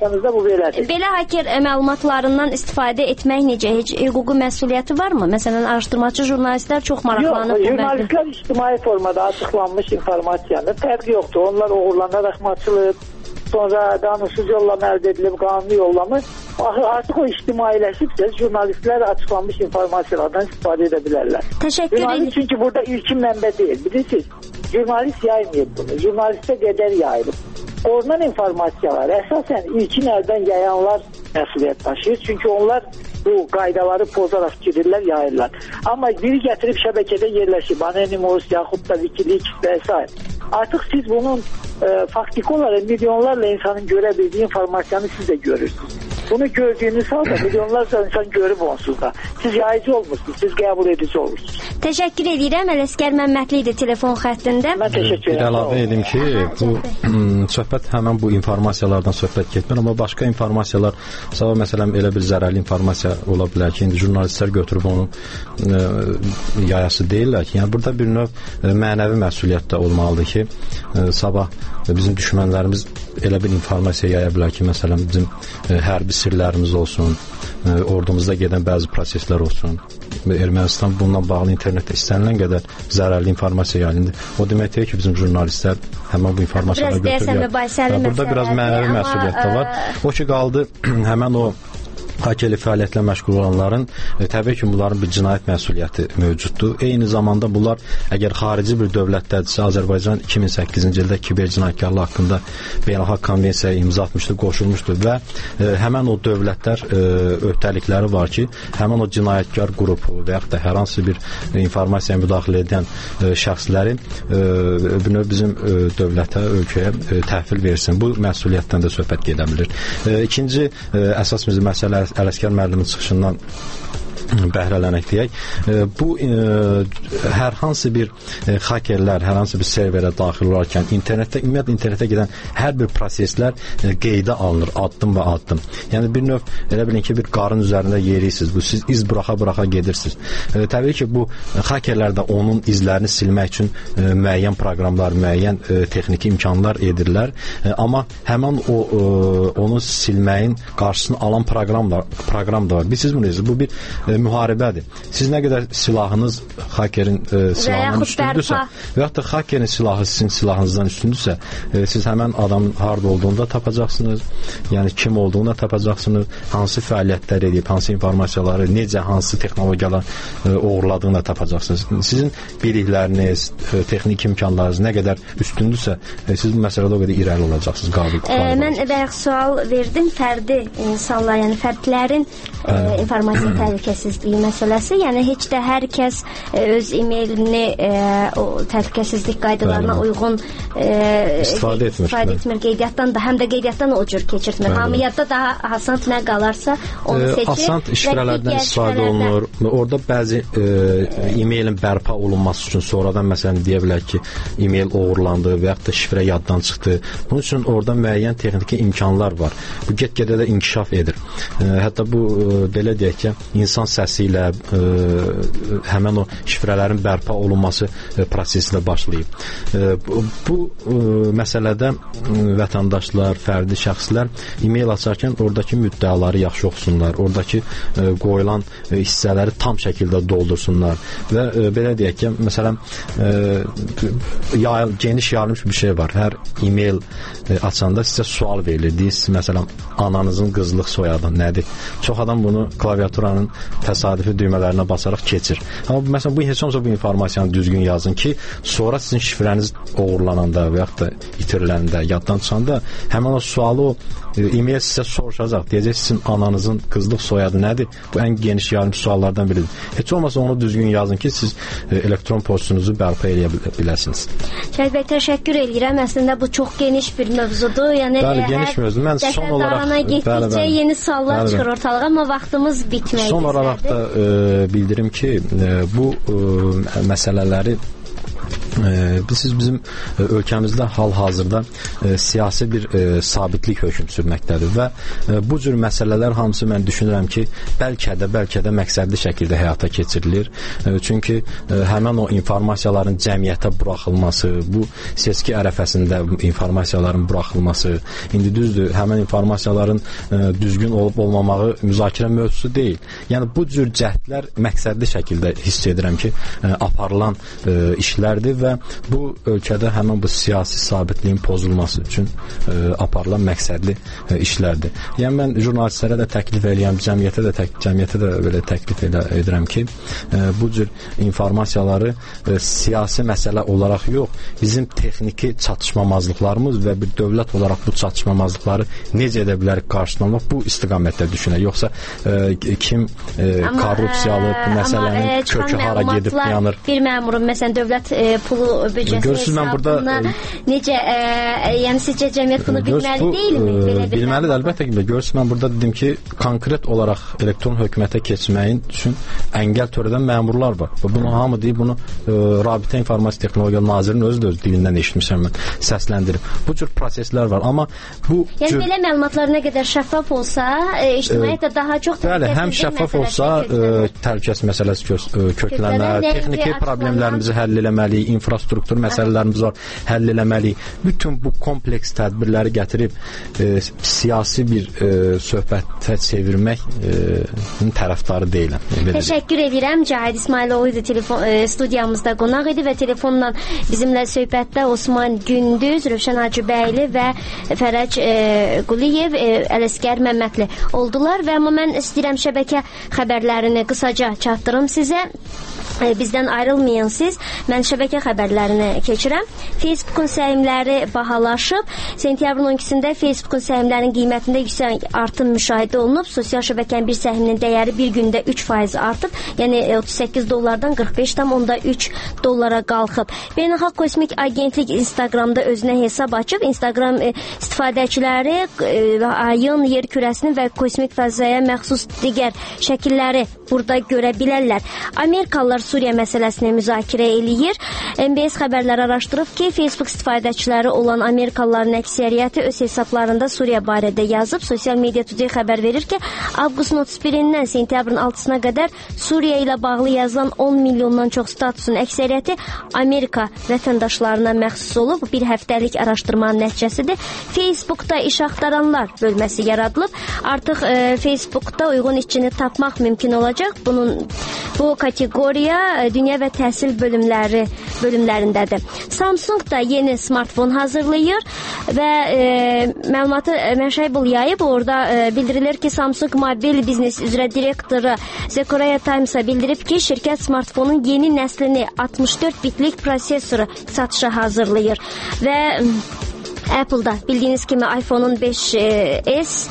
[SPEAKER 19] e, belə haker məlumatlarından istifadə etmək necə? Heç hüquqi məsuliyyəti varmı? Məsələn, araşdırmacı jurnalistlər çox maraqlanıb.
[SPEAKER 5] Yox, jurnalistlər ictimai formada açıqlanmış informasiyanı fərqi yoxdur. Onlar uğurlanaraq mı açılıb, sonra qanunsuz yolla əldə edilib, qanuni yolla mı? Artıq o ictimailəşibsə, jurnalistlər açıqlanmış informasiyalardan istifadə edə bilərlər.
[SPEAKER 19] Təşəkkür ederim.
[SPEAKER 5] Çünki burada ilkin mənbə deyil, bilirsiniz, jurnalist yaymayıb bunu, jurnalistə qədər yayılıb. qorunan informasiyalar əsasən ilkin əldən yayanlar məsuliyyət daşıyır. Çünki onlar bu qaydaları pozaraq girirlər, yayırlar. Amma biri gətirib şəbəkədə yerləşib, Anonymous yaxud da Wikileaks və s. Artıq siz bunun e, faktiki olaraq milyonlarla insanın görə bildiyi informasiyanı siz də görürsünüz. Bunu gördüyünüz halda milyonlarca insan görüb onsuz da. Siz yayıcı olmuşsunuz, siz qəbul edici olmuşsunuz.
[SPEAKER 19] Təşəkkür edirəm. Ələsgər Məmmədli idi telefon xəttində.
[SPEAKER 5] Mən təşəkkür edirəm.
[SPEAKER 1] Bir əlavə edim ki, bu söhbət həmən bu informasiyalardan söhbət getmir, amma başqa informasiyalar, sabah məsələn elə bir zərərli informasiya ola bilər ki, indi jurnalistlər götürüb onu e, yayası deyirlər ki, yəni burada bir növ e, mənəvi məsuliyyət də olmalıdır ki, e, sabah e, bizim düşmənlərimiz elə bir informasiya yaya bilər ki, məsələn bizim e, hərbi sirlərimiz olsun, e, ordumuzda gedən bəzi proseslər olsun. Ermənistan bununla bağlı internetdə istənilən qədər zərərli informasiya yayılır. O deməkdir ki, bizim jurnalistlər həmən bu informasiyaları götürürlər. Burada biraz mənəvi məsuliyyət də var. O ki, qaldı həmən o hakeli fəaliyyətlə məşğul olanların e, təbii ki, bunların bir cinayət məsuliyyəti mövcuddur. Eyni zamanda bunlar əgər xarici bir dövlətdədirsə, Azərbaycan iki min səkkizinci ildə kiber cinayətkarlığı haqqında beynəlxalq konvensiyaya imza atmışdır, qoşulmuşdur və e, həmən o dövlətlər e, öhdəlikləri var ki, həmən o cinayətkar qrupu və yaxud da hər hansı bir e, informasiyaya müdaxilə edən e, şəxsləri e, bunu bizim e, dövlətə, ölkəyə e, təhvil versin. Bu məsuliyyətdən də söhbət gedə bilir. E, ikinci e, əsas bizim məsələ Ələsgər müəllimin çıxışından bəhrələnək deyək. Bu e, hər hansı bir e, hakerlər, hər hansı bir serverə daxil olarkən internetdə, ümumiyyətlə internetə gedən hər bir proseslər e, qeydə alınır addım və addım. Yəni bir növ elə bilin ki, bir qarın üzərində yerirsiniz. Bu siz iz buraxa-buraxa gedirsiniz. E, təbii ki, bu hakerlər də onun izlərini silmək üçün e, müəyyən proqramlar, müəyyən e, texniki imkanlar edirlər. E, amma həmin o e, onu silməyin qarşısını alan proqramlar, proqram da var. Biz siz bunu deyirsiniz. Bu bir e, müharibədir. Siz nə qədər silahınız hakerin e, silahından üstündürsə və yaxud da hakerin silahı sizin silahınızdan üstündürsə, e, siz həmən adamın harada olduğunu da tapacaqsınız, yəni kim olduğunu da tapacaqsınız, hansı fəaliyyətlər edib, hansı informasiyaları, necə, hansı texnologiyalar e, uğurladığını da tapacaqsınız. Sizin bilikləriniz, e, texnik imkanlarınız nə qədər üstündürsə, e, siz bu məsələdə o qədər irəli olacaqsınız, qabil.
[SPEAKER 19] E, mən bayaq sual verdim, fərdi insanlar, yəni fərdlərin e, informasiya təhlükəsizliyi məsələsi, yəni heç də hər kəs e, öz e-mailini e, o təhlükəsizlik qaydalarına Bəli. uyğun e,
[SPEAKER 1] istifadə etmir.
[SPEAKER 19] İstifadə etmir qeydiyyatdan da, həm də qeydiyyatdan o cür keçirtmir. Hamıyyatda daha hasant nə qalarsa onu
[SPEAKER 1] e,
[SPEAKER 19] seçir.
[SPEAKER 1] Hasant şifrələrdən istifadə olunur. Orada bəzi e, e-mailin bərpa olunması üçün sonradan məsələn deyə bilər ki, e-mail oğurlandı və yaxud da şifrə yaddan çıxdı. Bunun üçün orada müəyyən texniki imkanlar var. Bu get-gedə də inkişaf edir. E, hətta bu e, belə deyək ki, insan səsi ilə e, həmən o şifrələrin bərpa olunması e, prosesi ilə başlayıb. E, bu bu e, məsələdə e, vətəndaşlar, fərdi şəxslər e-mail açarkən oradakı müddəaları yaxşı oxusunlar, oradakı e, qoyulan e, hissələri tam şəkildə doldursunlar və e, belə deyək ki, məsələn e, yayıl, geniş yayılmış bir şey var. Hər e-mail e, açanda sizə sual verilir. Siz məsələn ananızın qızlıq soyadı nədir? Çox adam bunu klaviaturanın təsadüfi düymələrinə basaraq keçir. Amma məsələn bu heç olmasa bu informasiyanı düzgün yazın ki, sonra sizin şifrəniz oğurlananda və yaxud da itiriləndə, yaddan çıxanda həmin o sualı o e-mail sizə soruşacaq. Deyəcək sizin ananızın qızlıq soyadı nədir? Bu ən geniş yayılmış suallardan biridir. Heç olmasa onu düzgün yazın ki, siz e, elektron postunuzu bərpa edə biləsiniz.
[SPEAKER 19] Şəhid bəy, təşəkkür edirəm. Əslində bu çox geniş bir mövzudur. Yəni
[SPEAKER 1] bəli, geniş mövzu. Mən son olaraq
[SPEAKER 19] getdikcə bəli, yeni suallar bəli, çıxır ortalığa, amma vaxtımız bitmək
[SPEAKER 1] son olaraq da e, bildirim ki, e, bu e, məsələləri Ee, siz bizim e, ölkəmizdə hal-hazırda e, siyasi bir e, sabitlik hökm sürməkdədir və e, bu cür məsələlər hamısı mən düşünürəm ki, bəlkə də, bəlkə də məqsədli şəkildə həyata keçirilir. E, çünki e, həmən o informasiyaların cəmiyyətə buraxılması, bu seçki ərəfəsində informasiyaların buraxılması, indi düzdür, həmən informasiyaların e, düzgün olub-olmamağı müzakirə mövzusu deyil. Yəni bu cür cəhdlər məqsədli şəkildə hiss edirəm ki, e, aparılan e, işlərdir və və bu ölkədə həmin bu siyasi sabitliyin pozulması üçün ə, aparılan məqsədli ə, işlərdir. Yəni mən jurnalistlərə də təklif eləyəm, cəmiyyətə də tək, cəmiyyətə də belə təklif elə, edirəm ki, ə, bu cür informasiyaları ə, siyasi məsələ olaraq yox, bizim texniki çatışmamazlıqlarımız və bir dövlət olaraq bu çatışmamazlıqları necə edə bilərik qarşılamaq, bu istiqamətdə düşünək. Yoxsa ə, kim ə, korrupsiyalı məsələnin ə, kökü hara gedib dayanır.
[SPEAKER 19] Bir məmurun məsələn dövlət ə, pulu büdcəsi hesabına necə ə, yəni sizcə cəmiyyət bunu bilməli deyilmi? Belə
[SPEAKER 1] bilməlidir, əlbəttə ki. Görürsünüz, mən burada dedim ki, konkret olaraq elektron hökumətə keçməyin üçün əngəl törədən məmurlar var. Və bunu hamı deyib, bunu ə, Rabitə İnformasiya Texnologiya Nazirinin özü də öz dilindən eşitmişəm mən, səsləndirib. Bu cür proseslər var, amma bu
[SPEAKER 19] yəni
[SPEAKER 1] cür...
[SPEAKER 19] belə məlumatlar nə qədər şəffaf olsa, ə, ictimaiyyətdə daha çox
[SPEAKER 1] bəli, həm şəffaf olsa, ə, təhlükəsizlik məsələsi kö köklənmə, texniki problemlərimizi həll eləməliyik, infrastruktur məsələlərimiz var, həll eləməliyik. Bütün bu kompleks tədbirləri gətirib e, siyasi bir e, söhbətə çevirmək e, tərəfdarı deyiləm.
[SPEAKER 19] Təşəkkür edirəm. Cahid İsmailoğlu idi telefon e, studiyamızda qonaq idi və telefonla bizimlə söhbətdə Osman Gündüz, Rövşən Hacıbəyli və Fərəc e, Quliyev, e, Ələsgər Məmmədli oldular və amma mən istəyirəm şəbəkə xəbərlərini qısaca çatdırım sizə. Bizdən ayrılmayın siz. Mən şəbəkə xəbərlərini keçirəm. Facebookun səhmləri bahalaşıb. Sentyabrın on ikisində Facebookun səhmlərinin qiymətində yüksək artım müşahidə olunub. Sosial şəbəkənin bir səhminin dəyəri bir gündə üç faiz artıb. Yəni otuz səkkiz dollardan qırx beş tam onda üç dollara qalxıb. Beynəlxalq Kosmik Agentlik Instagramda özünə hesab açıb. Instagram e, istifadəçiləri e, ayın, yer kürəsinin və kosmik fəzaya məxsus digər şəkilləri burada görə bilərlər. Amerikalılar Suriya məsələsini müzakirə eləyir. M B S xəbərləri araşdırıb ki, Facebook istifadəçiləri olan Amerikalıların əksəriyyəti öz hesablarında Suriya barədə yazıb. Sosial Media Today xəbər verir ki, avqustun otuz birindən sentyabrın altısına qədər Suriya ilə bağlı yazılan on milyondan çox statusun əksəriyyəti Amerika vətəndaşlarına məxsus olub. Bir həftəlik araşdırmanın nəticəsidir. Facebookda iş axtaranlar bölməsi yaradılıb. Artıq e, Facebookda uyğun işçini tapmaq mümkün olacaq. Bunun bu kateqoriya dünya və təhsil bölümləri bölümlərindədir. Samsung da yeni smartfon hazırlayır və e, məlumatı Mashable yayıb. Orada e, bildirilir ki, Samsung mobil biznes üzrə direktoru Zechariah Times'a bildirib ki, şirkət smartfonun yeni nəslini altmış dörd bitlik prosesoru satışa hazırlayır və Apple'da bildiyiniz kimi iPhone'un beş S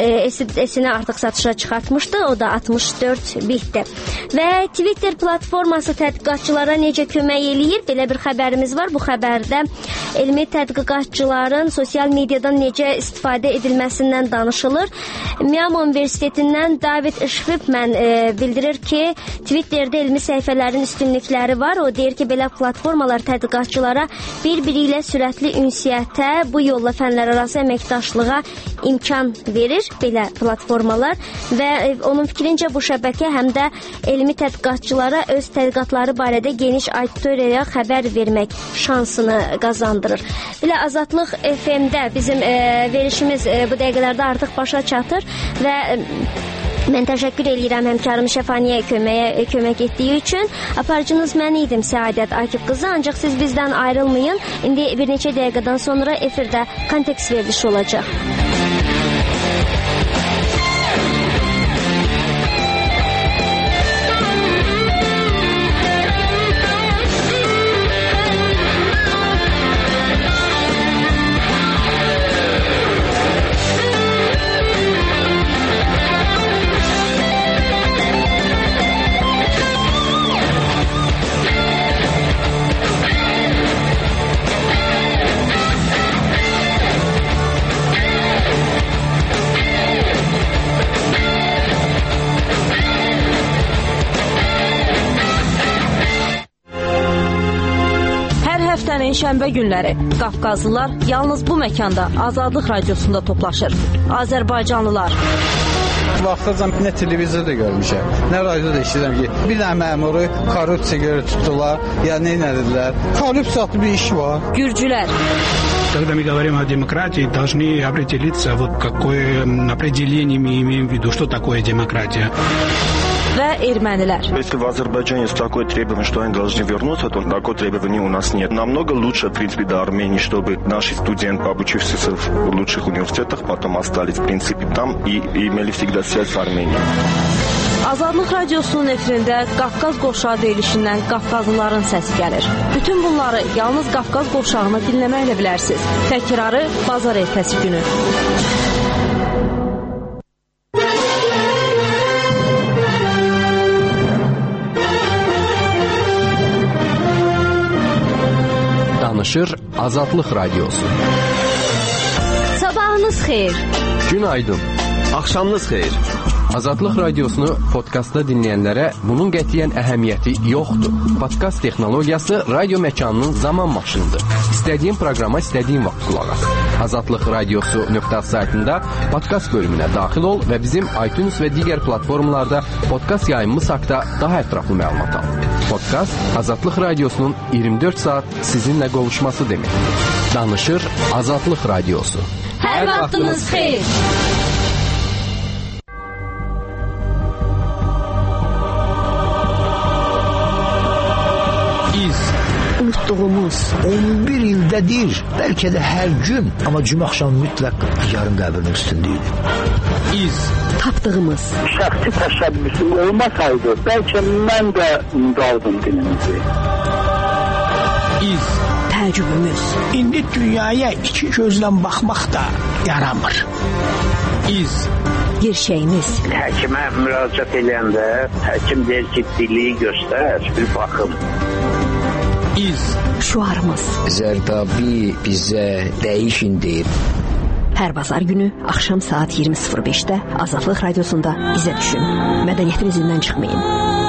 [SPEAKER 19] S-ini artıq satışa çıxartmışdı. O da altmış dörd bitdi. Və Twitter platforması tədqiqatçılara necə kömək eləyir? Belə bir xəbərimiz var. Bu xəbərdə elmi tədqiqatçıların sosial mediadan necə istifadə edilməsindən danışılır. Miami Universitetindən David Schwibman e, bildirir ki, Twitterdə elmi səhifələrin üstünlükləri var. O deyir ki, belə platformalar tədqiqatçılara bir-biri ilə sürətli ünsiyyətə, bu yolla fənlər arası əməkdaşlığa imkan verir belə platformalar və onun fikrincə bu şəbəkə həm də elmi tədqiqatçılara öz tədqiqatları barədə geniş auditoriyaya xəbər vermək şansını qazandırır. Belə Azadlıq F M-də bizim e, verişimiz e, bu dəqiqələrdə artıq başa çatır və e, mən təşəkkür edirəm həmkarım Şəfaniyə köməyə, kömək etdiyi üçün. Aparıcınız mən idim, Səadət Akif qızı, ancaq siz bizdən ayrılmayın. İndi bir neçə dəqiqədən sonra efirdə kontekst verilişi olacaq.
[SPEAKER 9] Şənbə günləri Qafqazlılar yalnız bu məkanda Azadlıq Radiosunda toplaşır. Azərbaycanlılar.
[SPEAKER 10] Vaxtacan nə televizorda görmüşəm, nə radioda eşidirəm ki, bir dənə məmuru korrupsiya görə tutdular, ya nə edildilər. Korrupsiyalı bir iş var.
[SPEAKER 9] Gürcülər.
[SPEAKER 23] Когда мы говорим о демократии, должны определиться, вот какое определение мы имеем в виду, что такое демократия.
[SPEAKER 9] və ermənilər.
[SPEAKER 8] Если в Азербайджане есть такое требование, что они должны вернуться, то такого требования у нас нет. Намного лучше, в принципе, до Армении, чтобы наши студенты, обучившиеся в лучших университетах, потом остались, в принципе, там и, и имели всегда связь с Арменией.
[SPEAKER 9] Azadlıq Radiosunun efirində Qafqaz qoşağı deyilişindən Qafqazlıların səsi gəlir. Bütün bunları yalnız Qafqaz qoşağını dinləməklə bilərsiniz. Təkrarı bazar ertəsi günü.
[SPEAKER 11] Danışır Azadlıq Radiosu.
[SPEAKER 19] Sabahınız xeyir.
[SPEAKER 11] Günaydın.
[SPEAKER 6] Axşamınız xeyir.
[SPEAKER 11] Azadlıq Radiosunu podkastda dinləyənlərə bunun qətiyyən əhəmiyyəti yoxdur. Podkast texnologiyası radio məkanının zaman maşınıdır. İstədiyin proqrama istədiyin vaxt qulaq as. Azadlıq Radiosu nöqtə saytında podkast bölümünə daxil ol və bizim iTunes və digər platformalarda podkast yayımımız haqqında daha ətraflı məlumat al. Podkast Azadlıq Radiosunun iyirmi dörd saat sizinlə qovuşması deməkdir. Danışır Azadlıq Radiosu.
[SPEAKER 19] Hər vaxtınız xeyir.
[SPEAKER 4] Unutduğumuz on bir ildədir, bəlkə də hər gün, amma cümə axşamı mütləq yarın qəbrinin üstündəydi.
[SPEAKER 22] İz. Tapdığımız.
[SPEAKER 18] Şəxsi təşəbbüsüm olmasaydı, bəlkə mən də qaldım dinimizi.
[SPEAKER 22] İz. Təəccübümüz.
[SPEAKER 13] İndi dünyaya iki gözlə baxmaq da yaramır.
[SPEAKER 22] İz. Gerçəyimiz.
[SPEAKER 21] Həkimə müraciət edəndə həkim deyir ki, diliyi göstər, bir baxım.
[SPEAKER 22] İz. Şuarımız.
[SPEAKER 4] Zərdabi bizə dəyişin deyir.
[SPEAKER 22] Hər bazar günü axşam saat iyirmi sıfır beşdə Azadlıq Radiosunda bizə düşün. Mədəniyyətin izindən çıxmayın.